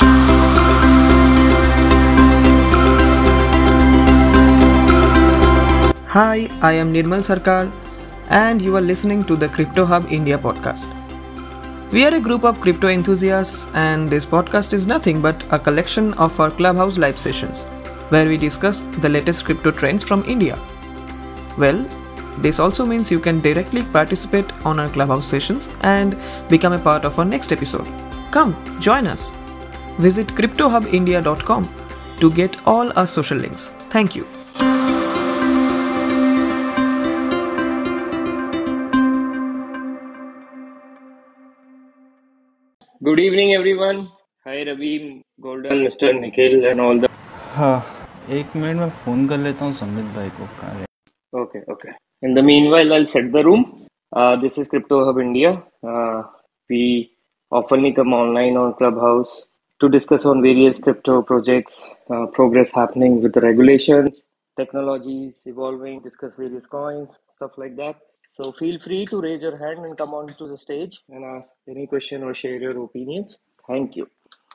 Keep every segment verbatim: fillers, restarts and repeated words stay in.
Hi, I am Nirmal Sarkar, and you are listening to the Crypto Hub India podcast. We are a group of crypto enthusiasts, and this podcast is nothing but a collection of our Clubhouse live sessions, where we discuss the latest crypto trends from India. Well, this also means you can directly participate on our Clubhouse sessions and become a part of our next episode. Come, join us. Visit crypto hub india dot com to get all our social links. Thank you. Good evening, everyone. Hi, Ravi, Golden, Mister Nikhil, and all the. हाँ एक minute में phone कर लेता हूँ संबित भाई को कहाँ है Okay, okay. In the meanwhile, I'll set the room. Uh, this is Crypto Hub India. Uh, we oftenly come online on Clubhouse to discuss on various crypto projects, uh, progress happening with the regulations, technologies evolving, discuss various coins, stuff like that. So feel free to raise your hand and come on to the stage and ask any question or share your opinions. Thank you.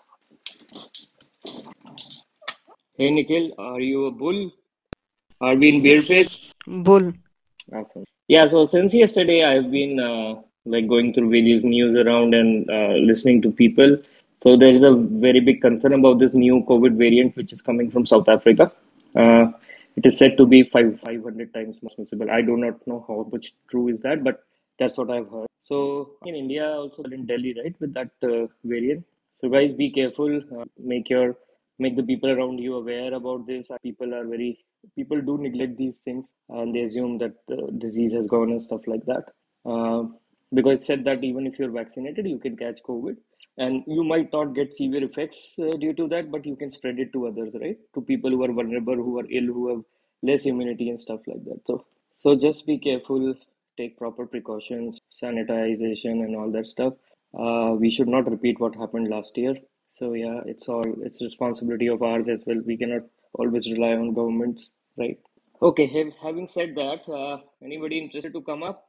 Hey Nikhil, are you a bull? Are we in bear phase? Bull. Awesome. Yeah, so since yesterday, I've been uh, like going through various news around and uh, listening to people. So there is a very big concern about this new COVID variant, which is coming from South Africa. Uh, it is said to be five five hundred times more transmissible. I do not know how much true is that, but that's what I've heard. So in India, also in Delhi, right, with that uh, variant. So guys, be careful. Uh, make your make the people around you aware about this. People are very people do neglect these things and they assume that the disease has gone and stuff like that. Uh, because it's said that even if you're vaccinated, you can catch COVID and you might not get severe effects uh, due to that, but you can spread it to others, right? To people who are vulnerable, who are ill, who have less immunity and stuff like that. So, so just be careful, take proper precautions, sanitization, and all that stuff. Uh, we should not repeat what happened last year. So yeah, it's all it's responsibility of ours as well. We cannot always rely on governments, right? Okay, hav- having said that, uh, anybody interested to come up?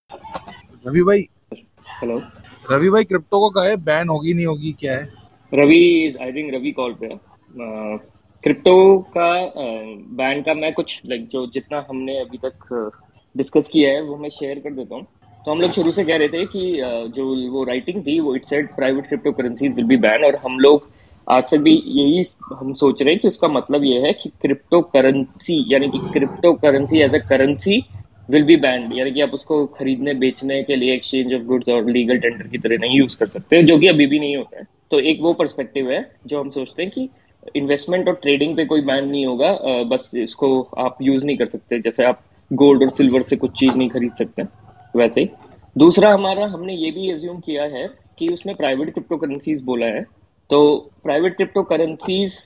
Ravi भाई Hello, Ravi भाई crypto को कहा है ban होगी नहीं होगी क्या है Ravi is I think Ravi call पे है क्रिप्टो का बैन का मैं कुछ लाइक जो जितना हमने अभी तक डिस्कस किया है वो मैं शेयर कर देता हूँ. तो हम लोग शुरू से कह रहे थे कि uh, जो वो राइटिंग थी वो it said private crypto currencies will be ban और हम लोग आज तक भी यही हम सोच रहे हैं कि उसका मतलब ये है कि क्रिप्टो करेंसी यानी कि crypto currency as a currency will be banned यानी कि आप उसको खरीदने बेचने के लिए एक्सचेंज ऑफ गुड्स और लीगल टेंडर की तरह नहीं यूज कर सकते जो कि अभी भी नहीं होता है. तो एक वो पर्सपेक्टिव है जो हम सोचते हैं कि इन्वेस्टमेंट और ट्रेडिंग पे कोई बैन नहीं होगा. अ, बस इसको आप यूज नहीं कर सकते जैसे आप गोल्ड और सिल्वर से कुछ चीज नहीं खरीद सकते वैसे ही. दूसरा हमारा हमने ये भी एज्यूम किया है कि उसमें प्राइवेट क्रिप्टो करेंसीज बोला है. तो प्राइवेट क्रिप्टो करेंसीज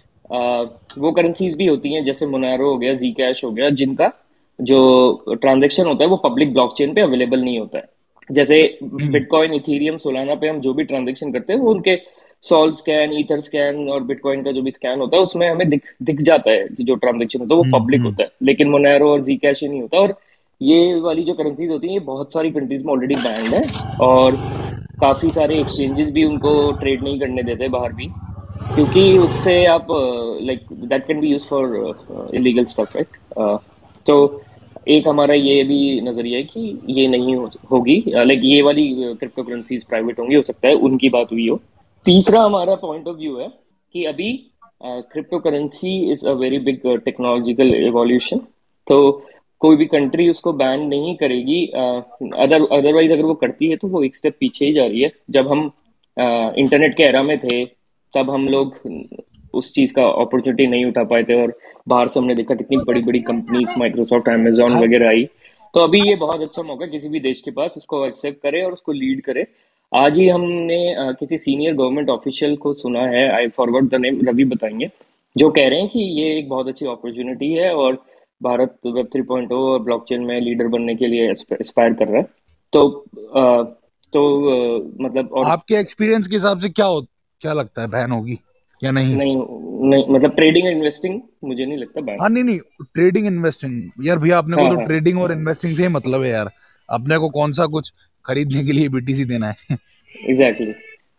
वो करेंसीज भी होती हैं जैसे मोनारो हो गया, जी कैश हो गया, जिनका जो ट्रांजैक्शन होता है वो पब्लिक ब्लॉकचेन पे अवेलेबल नहीं होता है. जैसे बिटकॉइन, इथेरियम, सोलाना पे हम जो भी ट्रांजैक्शन करते हैं वो उनके सॉल स्कैन, ईथर स्कैन और बिटकॉइन का जो भी स्कैन होता है उसमें हमें दिख दिख जाता है कि जो ट्रांजैक्शन होता है वो पब्लिक होता है. लेकिन मोनेरो और जी कैश ही नहीं होता. और ये वाली जो करेंसीज होती हैं ये बहुत सारी कंट्रीज में ऑलरेडी बैंड है और काफी सारे एक्सचेंजेस भी उनको ट्रेड नहीं करने देते बाहर भी क्योंकि उससे आप like that can be use for illegal stuff, right? तो एक हमारा ये भी नजरिया है कि ये नहीं हो, होगी लाइक ये वाली क्रिप्टो करेंसीज प्राइवेट होंगी, हो सकता है उनकी बात हुई हो. तीसरा हमारा पॉइंट ऑफ व्यू है कि अभी crypto currency is a very big technological evolution. तो कोई भी कंट्री उसको बैन नहीं करेगी. अदर अदरवाइज अगर वो करती है तो वो एक स्टेप पीछे ही जा रही है. जब हम इंटरनेट के एरा में थे तब हम लोग उस चीज का अपॉर्चुनिटी नहीं उठा पाए थे और बाहर से हमने देखा कितनी बड़ी बड़ी कंपनीज माइक्रोसॉफ्ट, अमेजोन वगैरह आई. तो अभी ये बहुत अच्छा मौका किसी भी देश के पास इसको एक्सेप्ट करे और उसको लीड करे. आज ही हमने uh, किसी सीनियर गवर्नमेंट ऑफिशियल को सुना है, I forward the name, Ravi बताएंगे, जो कह रहे हैं कि ये एक बहुत अच्छी अपॉर्चुनिटी है और Bharat web three point O और ब्लॉकचेन में लीडर बनने के लिए एस्पायर कर रहा है. तो uh, तो uh, मतलब और आपके एक्सपीरियंस के हिसाब से क्या हो क्या लगता है बैन होगी या नहीं नहीं नहीं मतलब ट्रेडिंग एंड इन्वेस्टिंग मुझे नहीं लगता बैन. हाँ नहीं नहीं ट्रेडिंग इन्वेस्टिंग यार भैया अपने को हाँ तो हाँ ट्रेडिंग और इन्वेस्टिंग से ही मतलब है यार अपने को कौन सा कुछ खरीदने के लिए बीटीसी देना है एग्जैक्टली exactly.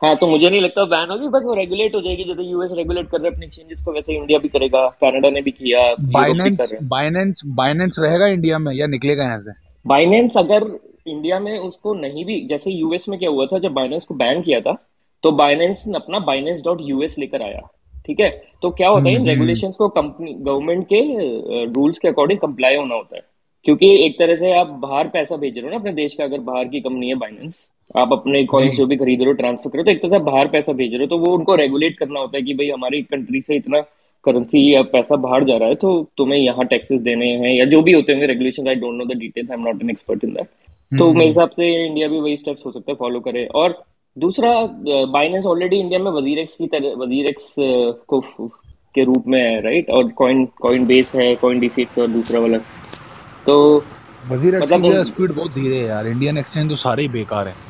हाँ, तो मुझे नहीं लगता बैन होगी, बस वो रेगुलेट हो जाएगी, जैसे यूएस रेगुलेट कर रहे हैं अपने एक्सचेंजेस को, वैसे इंडिया भी करेगा, कनाडा ने भी किया, यूरोप भी कर बाइनेंस रहे हैं। बाइनेंस बाइनेंस रहेगा इंडिया में या निकलेगा यहाँ से? बाइनेंस अगर इंडिया में उसको नहीं भी, जैसे यूएस में क्या हुआ था जब बाइनेंस को बैन किया था, तो बाइनेंस ने अपना बाइनेंस डॉट यूएस लेकर आया। ठीक है, तो क्या होता है, हम्म इन हम्म। रेगुलेशंस को कंपनी गवर्नमेंट के रूल्स के अकॉर्डिंग कंप्लाई होना होता है। क्योंकि एक तरह से आप बाहर पैसा भेज रहे हो ना अपने देश का, अगर बाहर की कंपनी है बाइनेंस, आप अपने कॉइन्स जी। जो भी खरीद रहे हो ट्रांसफर करो, तो एक तरह से आप बाहर पैसा भेज रहे हो, तो वो उनको रेगुलेट करना होता है कि भाई हमारी कंट्री से इतना करेंसी या पैसा बाहर जा रहा है, तो तुम्हें यहाँ टैक्सेस देने हैं, या जो भी होते होंगे regulation, I don't know the details, I am not an expert in that. तो मेरे हम्म। हिसाब से इंडिया भी वही स्टेप्स हो सकता है फॉलो करे। और दूसरा, बाइनेंस ऑलरेडी इंडिया में वजीर एक्स की तरह, वजीर एक्स को फ- के रूप में है, राइट, और कॉइन कॉइन बेस है, कॉइन डीसीएक्स और दूसरा वाला, तो वजीर एक्स की मतलब भी स्पीड बहुत धीरे है यार, इंडियन एक्सचेंज तो सारे ही बेकार है।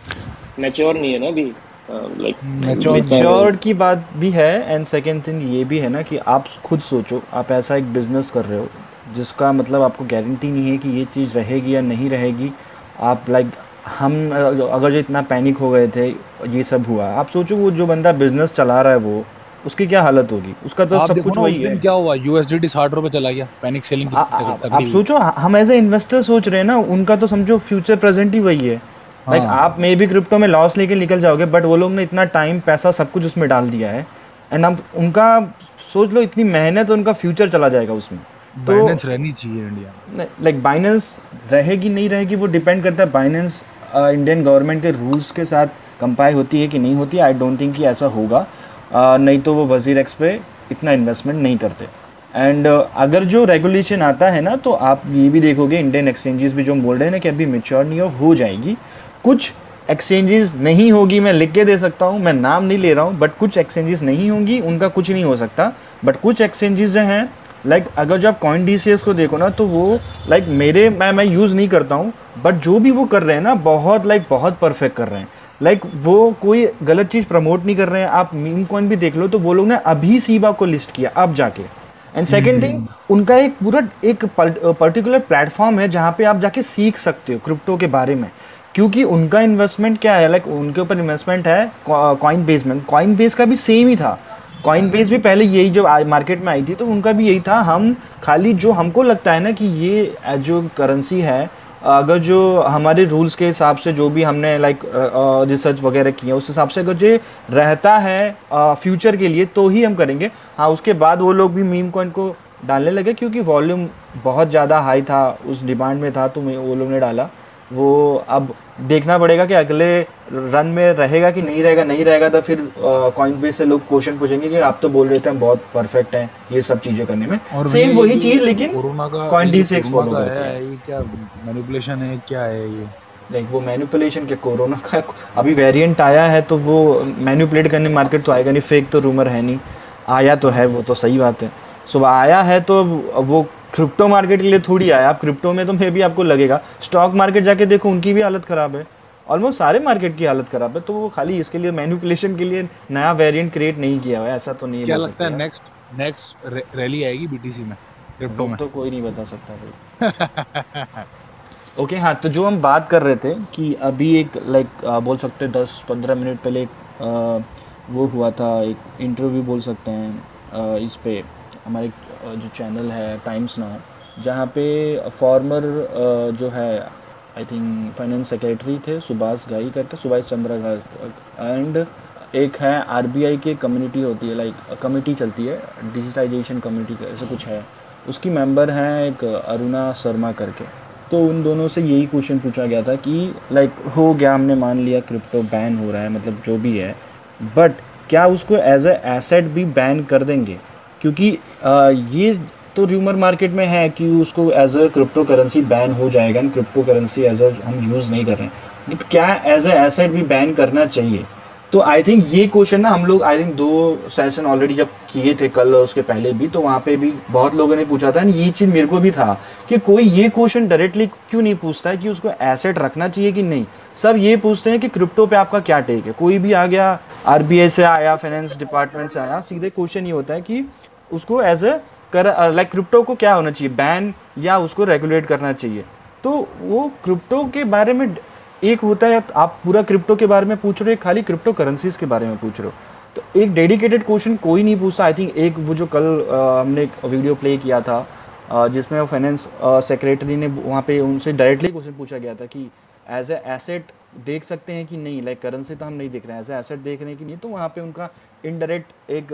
मैच्योर नहीं है ना अभी, लाइक मैच्योर नहीं है। इतना। मेच्योर्ड की बात भी है, एंड सेकेंड थिंग ये भी है ना कि आप खुद सोचो, आप ऐसा एक बिजनेस कर रहे हो जिसका मतलब आपको गारंटी नहीं है कि ये चीज़ रहेगी या नहीं रहेगी। आप लाइक हम अगर जो इतना पैनिक हो गए थे, ये सब हुआ, आप सोचो वो जो बंदा बिजनेस चला रहा है वो, उसकी क्या हालत होगी, उसका तो आप सब देखो कुछ ना उस वही दिन है। क्या हुआ, यूएसडीटी साठ रुपए चला गया, पैनिक सेलिंग आ, कितनी आ, तग- आप तगड़ी हुई। सोचो, हम एज ए इन्वेस्टर सोच रहे हैं ना, उनका तो समझो फ्यूचर प्रेजेंट ही वही है। लाइक like, हाँ। आप मे भी क्रिप्टो में लॉस लेके निकल जाओगे, बट वो लोग ने इतना टाइम पैसा सब कुछ उसमें डाल दिया है, एंड अब उनका सोच लो इतनी मेहनत, उनका फ्यूचर चला जाएगा उसमें। तो बाइनेंस रहनी चाहिए इंडिया में। लाइक बाइनेंस रहेगी नहीं रहेगी वो डिपेंड करता है, बाइनेंस इंडियन गवर्नमेंट के रूल्स के साथ कंपाई होती है कि नहीं होती है। आई डोंट थिंक कि ऐसा होगा, uh, नहीं तो वो वजीर एक्स पे इतना इन्वेस्टमेंट नहीं करते। एंड uh, अगर जो रेगुलेशन आता है ना, तो आप ये भी देखोगे इंडियन एक्सचेंजेस भी जो हम बोल रहे हैं ना कि अभी मेच्योर नहीं हो हो जाएगी, कुछ एक्सचेंजेस नहीं होगी, मैं लिख के दे सकता हूँ, मैं नाम नहीं ले रहा हूँ, बट कुछ एक्सचेंजेस नहीं होंगी, उनका कुछ नहीं हो सकता। बट कुछ एक्सचेंजेस जो हैं, लाइक like, अगर जो आप कॉइन डी सी एस को देखो ना, तो वो लाइक like, मेरे मैं मैं यूज़ नहीं करता हूँ, बट जो भी वो कर रहे हैं ना, बहुत लाइक like, बहुत परफेक्ट कर रहे हैं। लाइक like, वो कोई गलत चीज़ प्रमोट नहीं कर रहे हैं। आप मीम कॉइन भी देख लो, तो वो लोग ने अभी सीबा को लिस्ट किया अब जाके। एंड सेकेंड थिंग, उनका एक पूरा एक पर्टिकुलर प्लेटफॉर्म है जहाँ पे आप जाके सीख सकते हो क्रिप्टो के बारे में, क्योंकि उनका इन्वेस्टमेंट क्या है, लाइक उनके ऊपर इन्वेस्टमेंट है कॉइन बेस में। कॉइन बेस का भी सेम ही था, कॉइन बेस भी पहले यही जब मार्केट में आई थी तो उनका भी यही था। हम खाली जो हमको लगता है ना कि ये जो करेंसी है, अगर जो हमारे रूल्स के हिसाब से जो भी हमने लाइक रिसर्च वगैरह किया उस हिसाब से अगर ये रहता है फ्यूचर के लिए तो ही हम करेंगे। हाँ, उसके बाद वो लोग भी मीम कॉइन को डालने लगे क्योंकि वॉल्यूम बहुत ज़्यादा हाई था, उस डिमांड में था, तो वो लोग ने डाला। वो अब देखना पड़ेगा कि अगले रन में रहेगा कि नहीं रहेगा। नहीं रहेगा तो फिर कॉइन बेस से लोग क्वेश्चन पूछेंगे कि आप तो बोल रहे थे हम बहुत परफेक्ट हैं ये सब चीज़ें करने में। और सेम ये वही जो चीज़ लेकिन कोरोना का कॉइन ये डी जो सी एक्स कोरोना फॉलो का करते है, हैं। ये क्या मैनिपुलेशन है, क्या है ये? लाइक वो मैनिपुलेशन के कोरोना का अभी वेरिएंट आया है, तो वो मैनिपुलेट करने मार्केट तो आएगा नहीं, फेक तो रूमर है नहीं, आया तो है, वो तो सही बात है। सो आया है तो वो क्रिप्टो मार्केट के लिए थोड़ी आया। आप क्रिप्टो में तो मे भी आपको लगेगा, स्टॉक मार्केट जाके देखो उनकी भी हालत ख़राब है, ऑलमोस्ट सारे मार्केट की हालत ख़राब है। तो वो खाली इसके लिए मैनिपुलेशन के लिए नया वेरिएंट क्रिएट नहीं किया हुआ है, ऐसा तो नहीं क्या बोल लगता सकते है यार। नेक्स्ट नेक्स्ट रैली आएगी बीटीसी में, क्रिप्टो वो में? तो कोई नहीं बता सकता भाई। ओके, हाँ, तो जो हम बात कर रहे थे कि अभी एक लाइक बोल सकते हैं दस पंद्रह मिनट पहले एक आ, वो हुआ था, एक इंटरव्यू बोल सकते हैं, आ, इस पे हमारे आ, जो चैनल है टाइम्स नाउ, जहाँ पे फॉर्मर जो है आई थिंक फाइनेंस सेक्रेटरी थे सुभाष घाई करके, सुभाष चंद्र घाई, एंड एक है आरबीआई की कम्युनिटी होती है, लाइक कमेटी चलती है डिजिटाइजेशन कमेटी ऐसे कुछ है, उसकी मेंबर हैं एक अरुणा शर्मा करके। तो उन दोनों से यही क्वेश्चन पूछा गया था कि लाइक हो गया, हमने मान लिया क्रिप्टो बैन हो रहा है, मतलब जो भी है, बट क्या उसको एज ए एसेट भी बैन कर देंगे? क्योंकि आ, ये तो र्यूमर मार्केट में है कि उसको as a crypto currency ban हो जाएगा, and crypto currency as a हम यूज़ नहीं कर रहे हैं, बट क्या एज ए एसेट भी बैन करना चाहिए? तो आई थिंक ये क्वेश्चन ना हम लोग आई थिंक दो सेशन ऑलरेडी जब किए थे कल, उसके पहले भी, तो वहाँ पे भी बहुत लोगों ने पूछा था, ये चीज़ मेरे को भी था कि कोई ये क्वेश्चन डायरेक्टली क्यों नहीं पूछता है कि उसको एसेट रखना चाहिए कि नहीं। सब ये पूछते हैं कि क्रिप्टो पे आपका क्या टेक है। कोई भी आ गया, आरबीआई से आया, फाइनेंस डिपार्टमेंट से आया, सीधे क्वेश्चन ये होता है कि उसको एज ए कर लाइक क्रिप्टो को क्या होना चाहिए, बैन या उसको रेगुलेट करना चाहिए। तो वो क्रिप्टो के बारे में एक होता है आप पूरा क्रिप्टो के बारे में पूछ रहे हो, खाली क्रिप्टो करेंसीज के बारे में पूछ रहे हो, तो एक डेडिकेटेड क्वेश्चन कोई नहीं पूछता। आई थिंक एक वो जो कल आ, हमने एक वीडियो प्ले किया था आ, जिसमें फाइनेंस सेक्रेटरी ने वहाँ पे उनसे डायरेक्टली क्वेश्चन पूछा गया था कि एज ए एसेट देख सकते हैं कि नहीं, लाइक करेंसी तो हम नहीं देख रहे हैं, एज ए एसेट देख रहे हैं कि नहीं, तो वहाँ पे उनका इनडायरेक्ट एक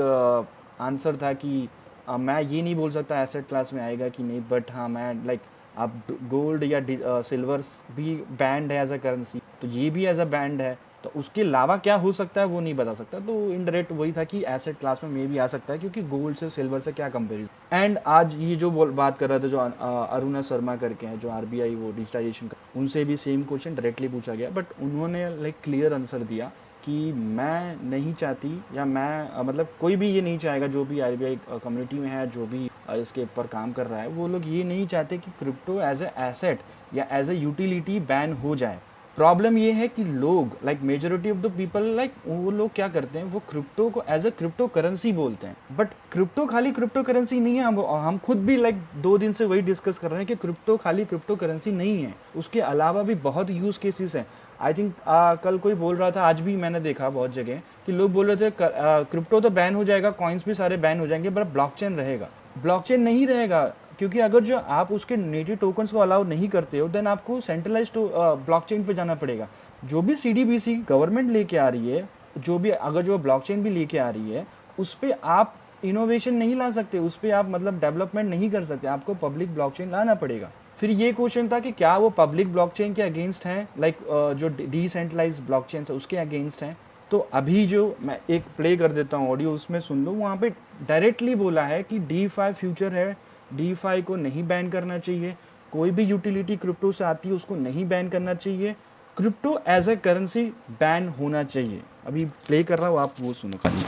आंसर था कि आ, मैं ये नहीं बोल सकता एसेट क्लास में आएगा कि नहीं, बट हाँ मैं लाइक आप गोल्ड या सिल्वर भी बैंड है एज अ करेंसी, तो ये भी एज अ बैंड है, तो उसके अलावा क्या हो सकता है वो नहीं बता सकता। तो इनडायरेक्ट वही था कि एसेट क्लास में मे भी आ सकता है, क्योंकि गोल्ड से सिल्वर से क्या कंपेरिजन। एंड आज ये जो बात कर रहे थे जो अरुणा शर्मा करके हैं जो आरबीआई वो डिजिटाइजेशन का, उनसे भी सेम क्वेश्चन डायरेक्टली पूछा गया, बट उन्होंने लाइक क्लियर आंसर दिया कि मैं नहीं चाहती, या मैं मतलब कोई भी ये नहीं चाहेगा, जो भी आरबीआई कम्युनिटी में है, जो भी इसके ऊपर काम कर रहा है, वो लोग ये नहीं चाहते कि क्रिप्टो एज ए एसेट या एज ए यूटिलिटी बैन हो जाए। प्रॉब्लम ये है कि लोग like majority of the people like वो लोग क्या करते हैं, वो क्रिप्टो को एज अ क्रिप्टो करेंसी बोलते हैं, बट क्रिप्टो खाली क्रिप्टो करेंसी नहीं है। हम हम खुद भी लाइक दो दिन से वही डिस्कस कर रहे हैं कि क्रिप्टो खाली क्रिप्टो करेंसी नहीं है, उसके अलावा भी बहुत यूज केसेस हैं। आई थिंक कल कोई बोल रहा था, आज भी मैंने देखा बहुत जगह कि लोग बोल रहे थे क्रिप्टो तो बैन हो जाएगा, कॉइन्स भी सारे बैन हो जाएंगे, बट ब्लॉकचेन रहेगा। ब्लॉकचेन नहीं रहेगा, क्योंकि अगर जो आप उसके नेटिव टोकन्स को अलाउ नहीं करते हो, देन आपको सेंट्रलाइज्ड ब्लॉकचेन पे जाना पड़ेगा। जो भी सीडीबीसी गवर्नमेंट लेके आ रही है, जो भी अगर जो ब्लॉकचेन भी लेके आ रही है, उस पे आप इनोवेशन नहीं ला सकते, उस पे आप मतलब डेवलपमेंट नहीं कर सकते, आपको पब्लिक ब्लॉकचेन लाना पड़ेगा। फिर ये क्वेश्चन था कि क्या वो पब्लिक ब्लॉकचेन के अगेंस्ट हैं, लाइक जो डिसेंट्रलाइज्ड ब्लॉकचेन है उसके अगेंस्ट हैं। तो अभी जो मैं एक प्ले कर देता हूँ ऑडियो, उसमें सुन लो, वहाँ पे डायरेक्टली बोला है कि डी फाई फ्यूचर है, डी फाई को नहीं बैन करना चाहिए, कोई भी यूटिलिटी क्रिप्टो से आती है उसको नहीं बैन करना चाहिए, crypto as a currency ban होना चाहिए। अभी प्ले कर रहा हूँ, आप वो सुनो खाली।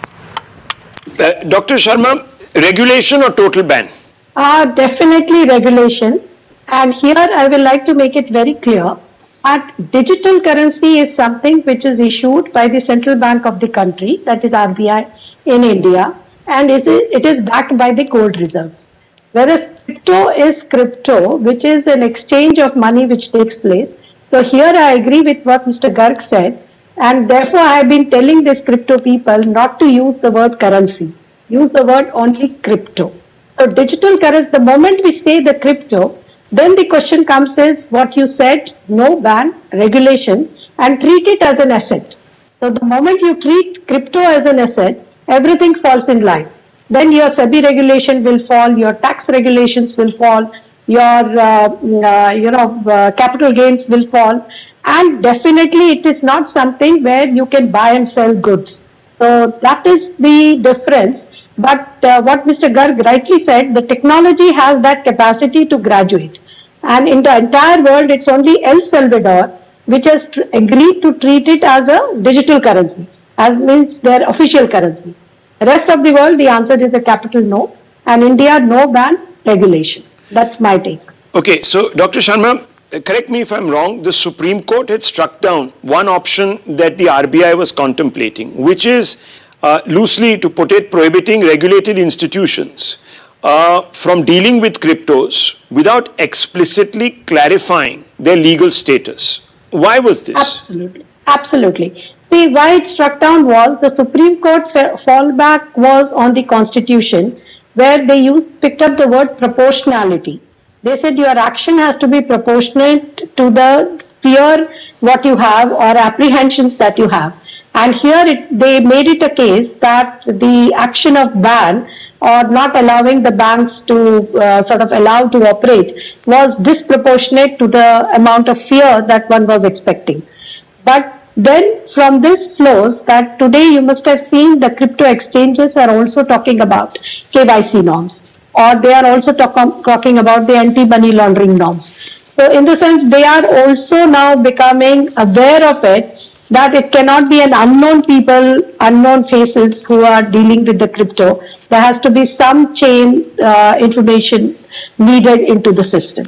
डॉक्टर शर्मा, रेगुलेशन और total ban? Uh, definitely regulation. And here I will like to make it very clear that digital currency is something which is issued by the central bank of the country, that is R B I in India, and it is, it is backed by the gold reserves. Whereas crypto is crypto, which is an exchange of money which takes place. So here I agree with what Mister Garg said, and therefore I have been telling these crypto people not to use the word currency, use the word only crypto. So digital currency, the moment we say the crypto, then the question comes is what you said, no ban, regulation, and treat it as an asset. So the moment you treat crypto as an asset, everything falls in line. Then your SEBI regulation will fall, your tax regulations will fall, your uh, uh, you know uh, capital gains will fall, and definitely it is not something where you can buy and sell goods. So that is the difference. But uh, what Mister Garg rightly said, the technology has that capacity to graduate. And in the entire world, it's only El Salvador which has tr- agreed to treat it as a digital currency, as means their official currency. The rest of the world, the answer is a capital no. And India, no ban, regulation. That's my take. Okay, so Doctor Sharma, correct me if I'm wrong, the Supreme Court had struck down one option that the R B I was contemplating, which is Uh, loosely, to put it, prohibiting regulated institutions uh, from dealing with cryptos without explicitly clarifying their legal status. Why was this? Absolutely. Absolutely. See, why it struck down was the Supreme Court fallback was on the Constitution, where they used picked up the word proportionality. They said your action has to be proportionate to the fear what you have or apprehensions that you have. And here it, they made it a case that the action of ban or not allowing the banks to uh, sort of allow to operate was disproportionate to the amount of fear that one was expecting. But then from this flows that today you must have seen the crypto exchanges are also talking about K Y C norms, or they are also talk, talking about the anti-money laundering norms. So in the sense they are also now becoming aware of it, that it cannot be an unknown people, unknown faces who are dealing with the crypto. There has to be some chain uh, information needed into the system.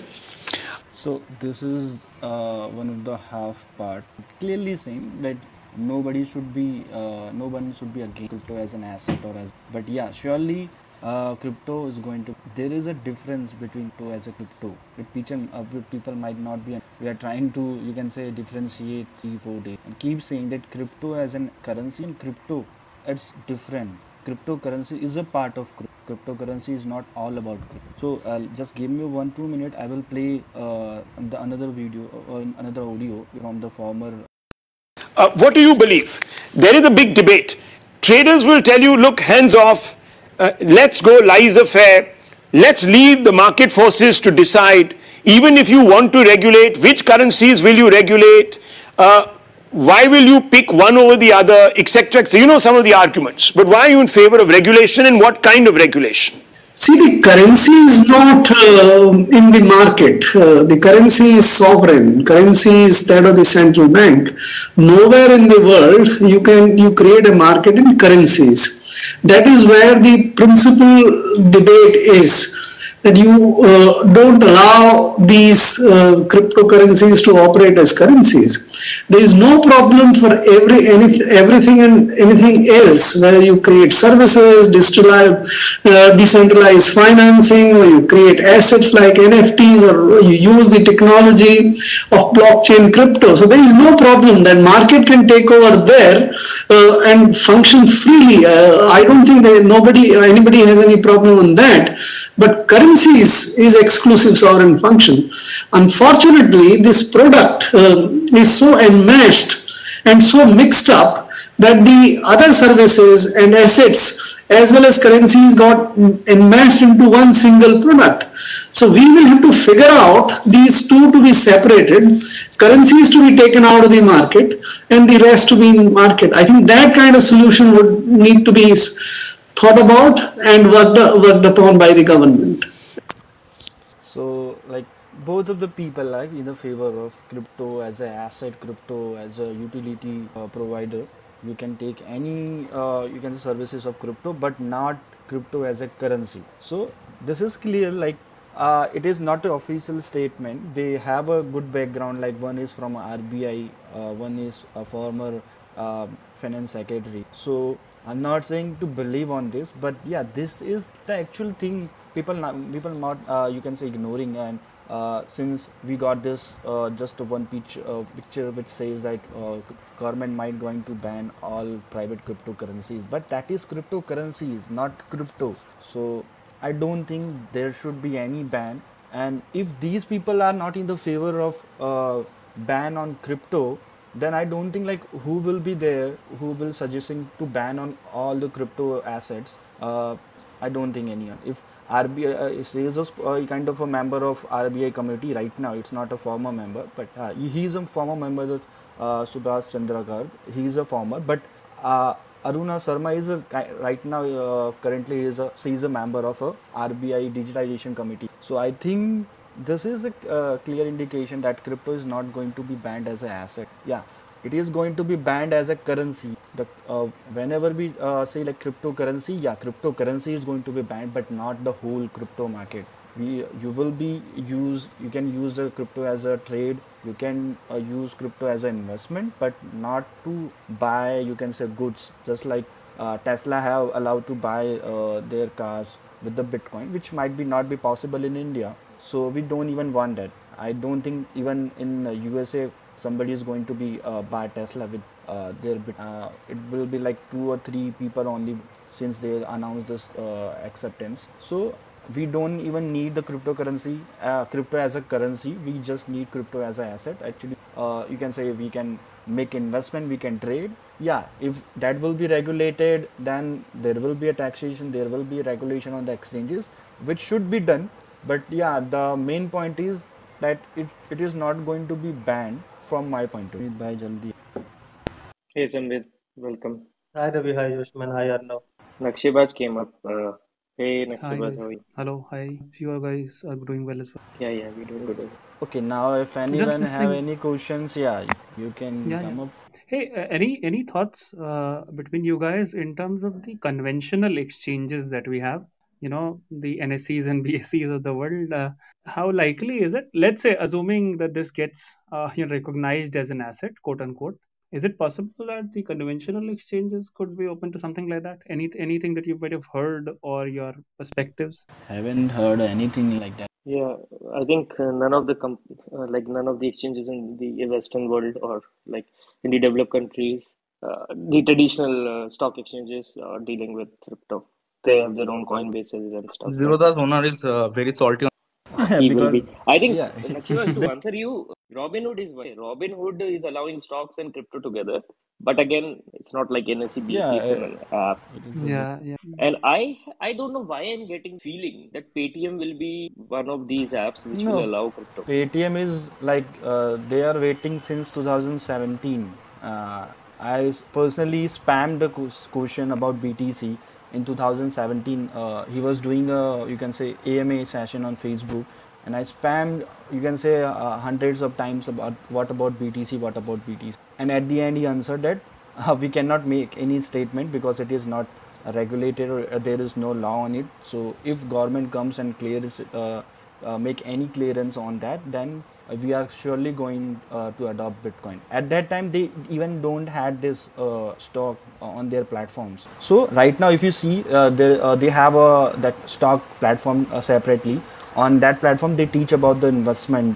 So this is uh, one of the half part, clearly saying that nobody should be, uh, no one should be against crypto as an asset or as, but yeah, surely uh, crypto is going to, there is a difference between crypto as a crypto. People, uh, people might not be we are trying to, you can say, differentiate three four days and keep saying that crypto as an currency and crypto, it's different. Cryptocurrency is a part of crypto. Cryptocurrency is not all about crypto. So uh, just give me one two minute. I will play uh, the another video or another audio from the former. Uh, what do you believe? There is a big debate. Traders will tell you, look, hands off, uh, let's go laissez-faire, let's leave the market forces to decide. Even if you want to regulate, which currencies will you regulate? Uh, why will you pick one over the other, et cetera. So you know some of the arguments. But why are you in favor of regulation, and what kind of regulation? See, the currency is not uh, in the market. Uh, the currency is sovereign. Currency is that of the central bank. Nowhere in the world you can you create a market in currencies. That is where the principal debate is. That you uh, don't allow these uh, cryptocurrencies to operate as currencies. There is no problem for every any, everything and anything else, whether you create services, digitalized, uh, decentralized financing, or you create assets like N F Ts, or you use the technology of blockchain crypto. So there is no problem that market can take over there uh, and function freely. Uh, I don't think that nobody, anybody has any problem on that. But currencies is exclusive sovereign function. Unfortunately, this product um, is so enmeshed and so mixed up that the other services and assets as well as currencies got enmeshed into one single product. So we will have to figure out these two to be separated, currencies to be taken out of the market and the rest to be in market. I think that kind of solution would need to be thought about and worked, worked upon by the government. So like both of the people like in the favor of crypto as an asset, crypto as a utility uh, provider. You can take any uh, you can services of crypto, but not crypto as a currency. So this is clear. Like uh, it is not an official statement. They have a good background. Like one is from R B I, uh, one is a former uh, finance secretary. So I'm not saying to believe on this, but yeah, this is the actual thing. People not people not uh, you can say ignoring, and uh, since we got this uh, just one pitch, uh, picture which says that uh, government might going to ban all private cryptocurrencies, but that is cryptocurrencies, not crypto. So I don't think there should be any ban. And if these people are not in the favor of uh, ban on crypto, then I don't think like who will be there who will suggesting to ban on all the crypto assets. Uh, I don't think anyone. If R B I uh, is is a sp- uh, kind of a member of R B I committee right now, it's not a former member, but uh, he is a former member of uh, Subhash Chandra Garg. He is a former, but uh, Aruna Sharma is a ki- right now uh, currently is a she is a member of a R B I digitalization committee. So I think this is a uh, clear indication that crypto is not going to be banned as an asset. Yeah, it is going to be banned as a currency. The uh, whenever we uh, say like cryptocurrency, yeah, cryptocurrency is going to be banned, but not the whole crypto market. We you will be use you can use the crypto as a trade. You can uh, use crypto as an investment, but not to buy. You can say goods, just like uh, Tesla have allowed to buy uh, their cars with the Bitcoin, which might be not be possible in India. So we don't even want that. I don't think even in uh, U S A somebody is going to be uh, buy Tesla with uh, their bit. Uh, it will be like two or three people only since they announced this uh, acceptance. So we don't even need the cryptocurrency, uh, crypto as a currency. We just need crypto as an asset. Actually, uh, you can say we can make investment, we can trade. Yeah, if that will be regulated, then there will be a taxation, there will be a regulation on the exchanges, which should be done. But yeah, the main point is that it, it is not going to be banned from my point of view. Bhai, jaldi. Hey Samvid, welcome. Hi Ravi, hi Yoshman, hi Arnav. Nakshibaz came up. Uh, hey Hi Nakshibaz, guys. how are you? Hello. Hi. You guys are doing well as well. Yeah, yeah, we're doing good. Okay, now if Just anyone have listening. any questions, yeah, you can Yeah, yeah. come up. Hey, uh, any any thoughts uh, between you guys in terms of the conventional exchanges that we have? You know, the N S Es and B S Es of the world. Uh, how likely is it? Let's say, assuming that this gets uh, you know, recognized as an asset, quote unquote. Is it possible that the conventional exchanges could be open to something like that? Any anything that you might have heard or your perspectives? Haven't heard anything like that. Yeah, I think uh, none of the com uh, like none of the exchanges in the Western world or like in the developed countries, uh, the traditional uh, stock exchanges are dealing with crypto. They have their own coin bases and stuff, right? Zerodha's owner is uh, very salty. He will because be. I think, yeah, Nakshiva, to answer you, Robinhood is one. Robinhood is allowing stocks and crypto together. But again, it's not like N S E, yeah, B S E, it's uh, an app. it is a bit. Yeah, yeah. And I I don't know why I'm getting feeling that Paytm will be one of these apps which will No, allow crypto. Paytm is like uh, they are waiting since two thousand seventeen. Uh, I s- personally spammed the ques- question about B T C in two thousand seventeen. Uh, he was doing a, you can say, A M A session on Facebook, and I spammed, you can say, uh, hundreds of times about what about B T C, what about B T C. And at the end, he answered that uh, we cannot make any statement because it is not regulated or uh, there is no law on it. So if government comes and clears uh, uh, make any clearance on that, then uh, we are surely going uh, to adopt Bitcoin. At that time, they even don't had this uh, stock on their platforms. So right now, if you see, uh, they uh, they have a that stock platform uh, separately. On that platform, they teach about the investment,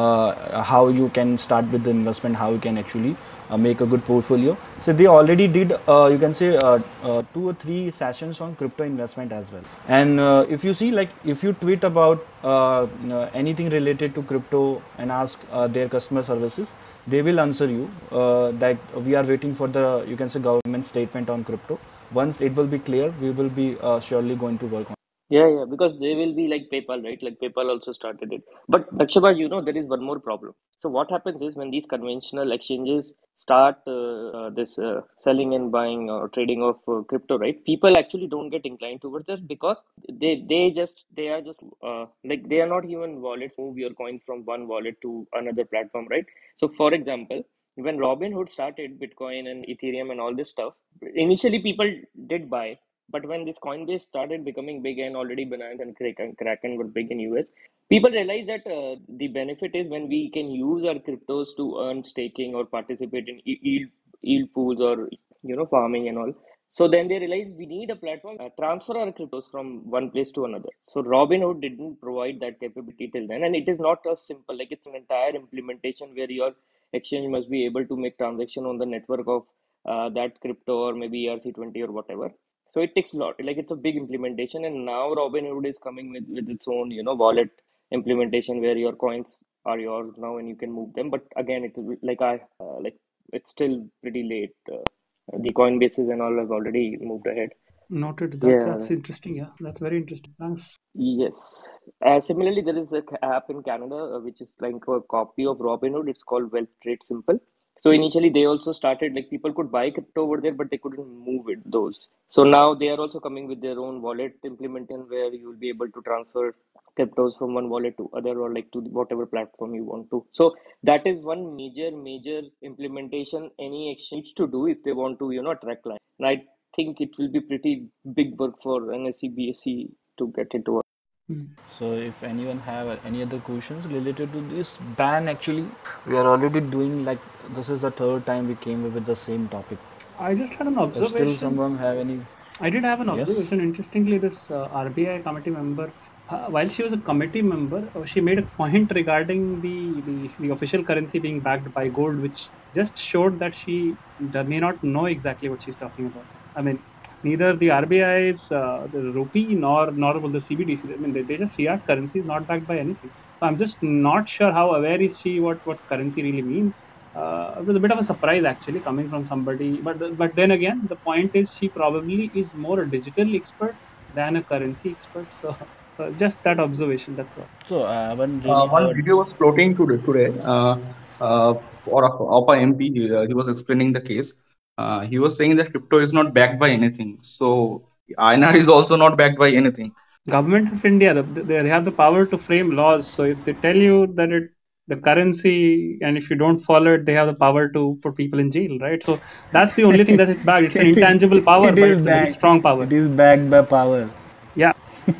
uh, how you can start with the investment, how you can actually uh, make a good portfolio. So they already did, uh, you can say, uh, uh, two or three sessions on crypto investment as well. And uh, if you see, like, if you tweet about uh, you know, anything related to crypto and ask uh, their customer services, they will answer you uh, that we are waiting for the, you can say, government statement on crypto. Once it will be clear, we will be uh, surely going to work on. Yeah, yeah, because they will be like PayPal, right? Like PayPal also started it. But Dakshaba, you know, there is one more problem. So what happens is when these conventional exchanges start uh, uh, this uh, selling and buying or trading of uh, crypto, right? People actually don't get inclined towards it because they they just they are just uh, like they are not even wallets move your coins from one wallet to another platform, right? So for example, when Robinhood started Bitcoin and Ethereum and all this stuff, initially people did buy, but when this Coinbase started becoming big and already Binance and Kraken, Kraken were big in U S, people realized that uh, the benefit is when we can use our cryptos to earn staking or participate in y- yield, yield pools or you know farming and all. So then they realized we need a platform uh, transfer our cryptos from one place to another. So Robinhood didn't provide that capability till then, and it is not as simple. Like it's an entire implementation where your exchange must be able to make transaction on the network of uh, that crypto or maybe E R C twenty or whatever. So it takes a lot. Like it's a big implementation, and now Robinhood is coming with with its own, you know, wallet implementation where your coins are yours now and you can move them. But again, it will be like I uh, like it's still pretty late. Uh, the Coinbases and all have already moved ahead. Noted. That Yeah. that's interesting. Yeah, that's very interesting. Thanks. Yes. Uh, similarly, there is a c- app in Canada uh, which is like a copy of Robinhood. It's called Wealth Trade Simple. So initially, they also started like people could buy crypto over there, but they couldn't move it. Those. So now they are also coming with their own wallet implementation where you will be able to transfer cryptos from one wallet to other or like to whatever platform you want to. So that is one major major implementation any exchange to do if they want to you know attract clients. And I think it will be pretty big work for N S E B S E to get it to work. Hmm. So if anyone have any other questions related to this ban, actually, we are already doing like this is the third time we came up with the same topic. I just had an Does still observation. someone have any? I did have an Yes. observation. Interestingly, this uh, R B I committee member, uh, while she was a committee member, uh, she made a point regarding the, the the official currency being backed by gold, which just showed that she d- may not know exactly what she's talking about. I mean, neither the R B I's uh, the rupee nor nor will the C B D C. I mean, they, they just fiat currency is not backed by anything. So I'm just not sure how aware is she what what currency really means. Uh, it was a bit of a surprise actually coming from somebody, but but then again the point is she probably is more a digital expert than a currency expert. So uh, just that observation, that's all. So I haven't Uh, really one heard. video was floating today. Today, uh, uh, for a, of a M P, he, uh, he was explaining the case. Uh, he was saying that crypto is not backed by anything. So I N R is also not backed by anything. Government of India, the- they they have the power to frame laws. So if they tell you that it the currency, and if you don't follow it, they have the power to put people in jail, right? So that's the only thing that is backed. It's an it, intangible power, it but is it's a very backed. strong power. It is backed by power. Yeah.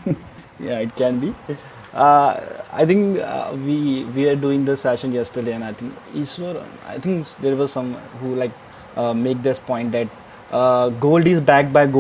Yeah, it can be. Uh, I think uh, we we are doing the session yesterday, and I think Ishwar, I think there was some who like uh, make this point that uh, gold is backed by gold,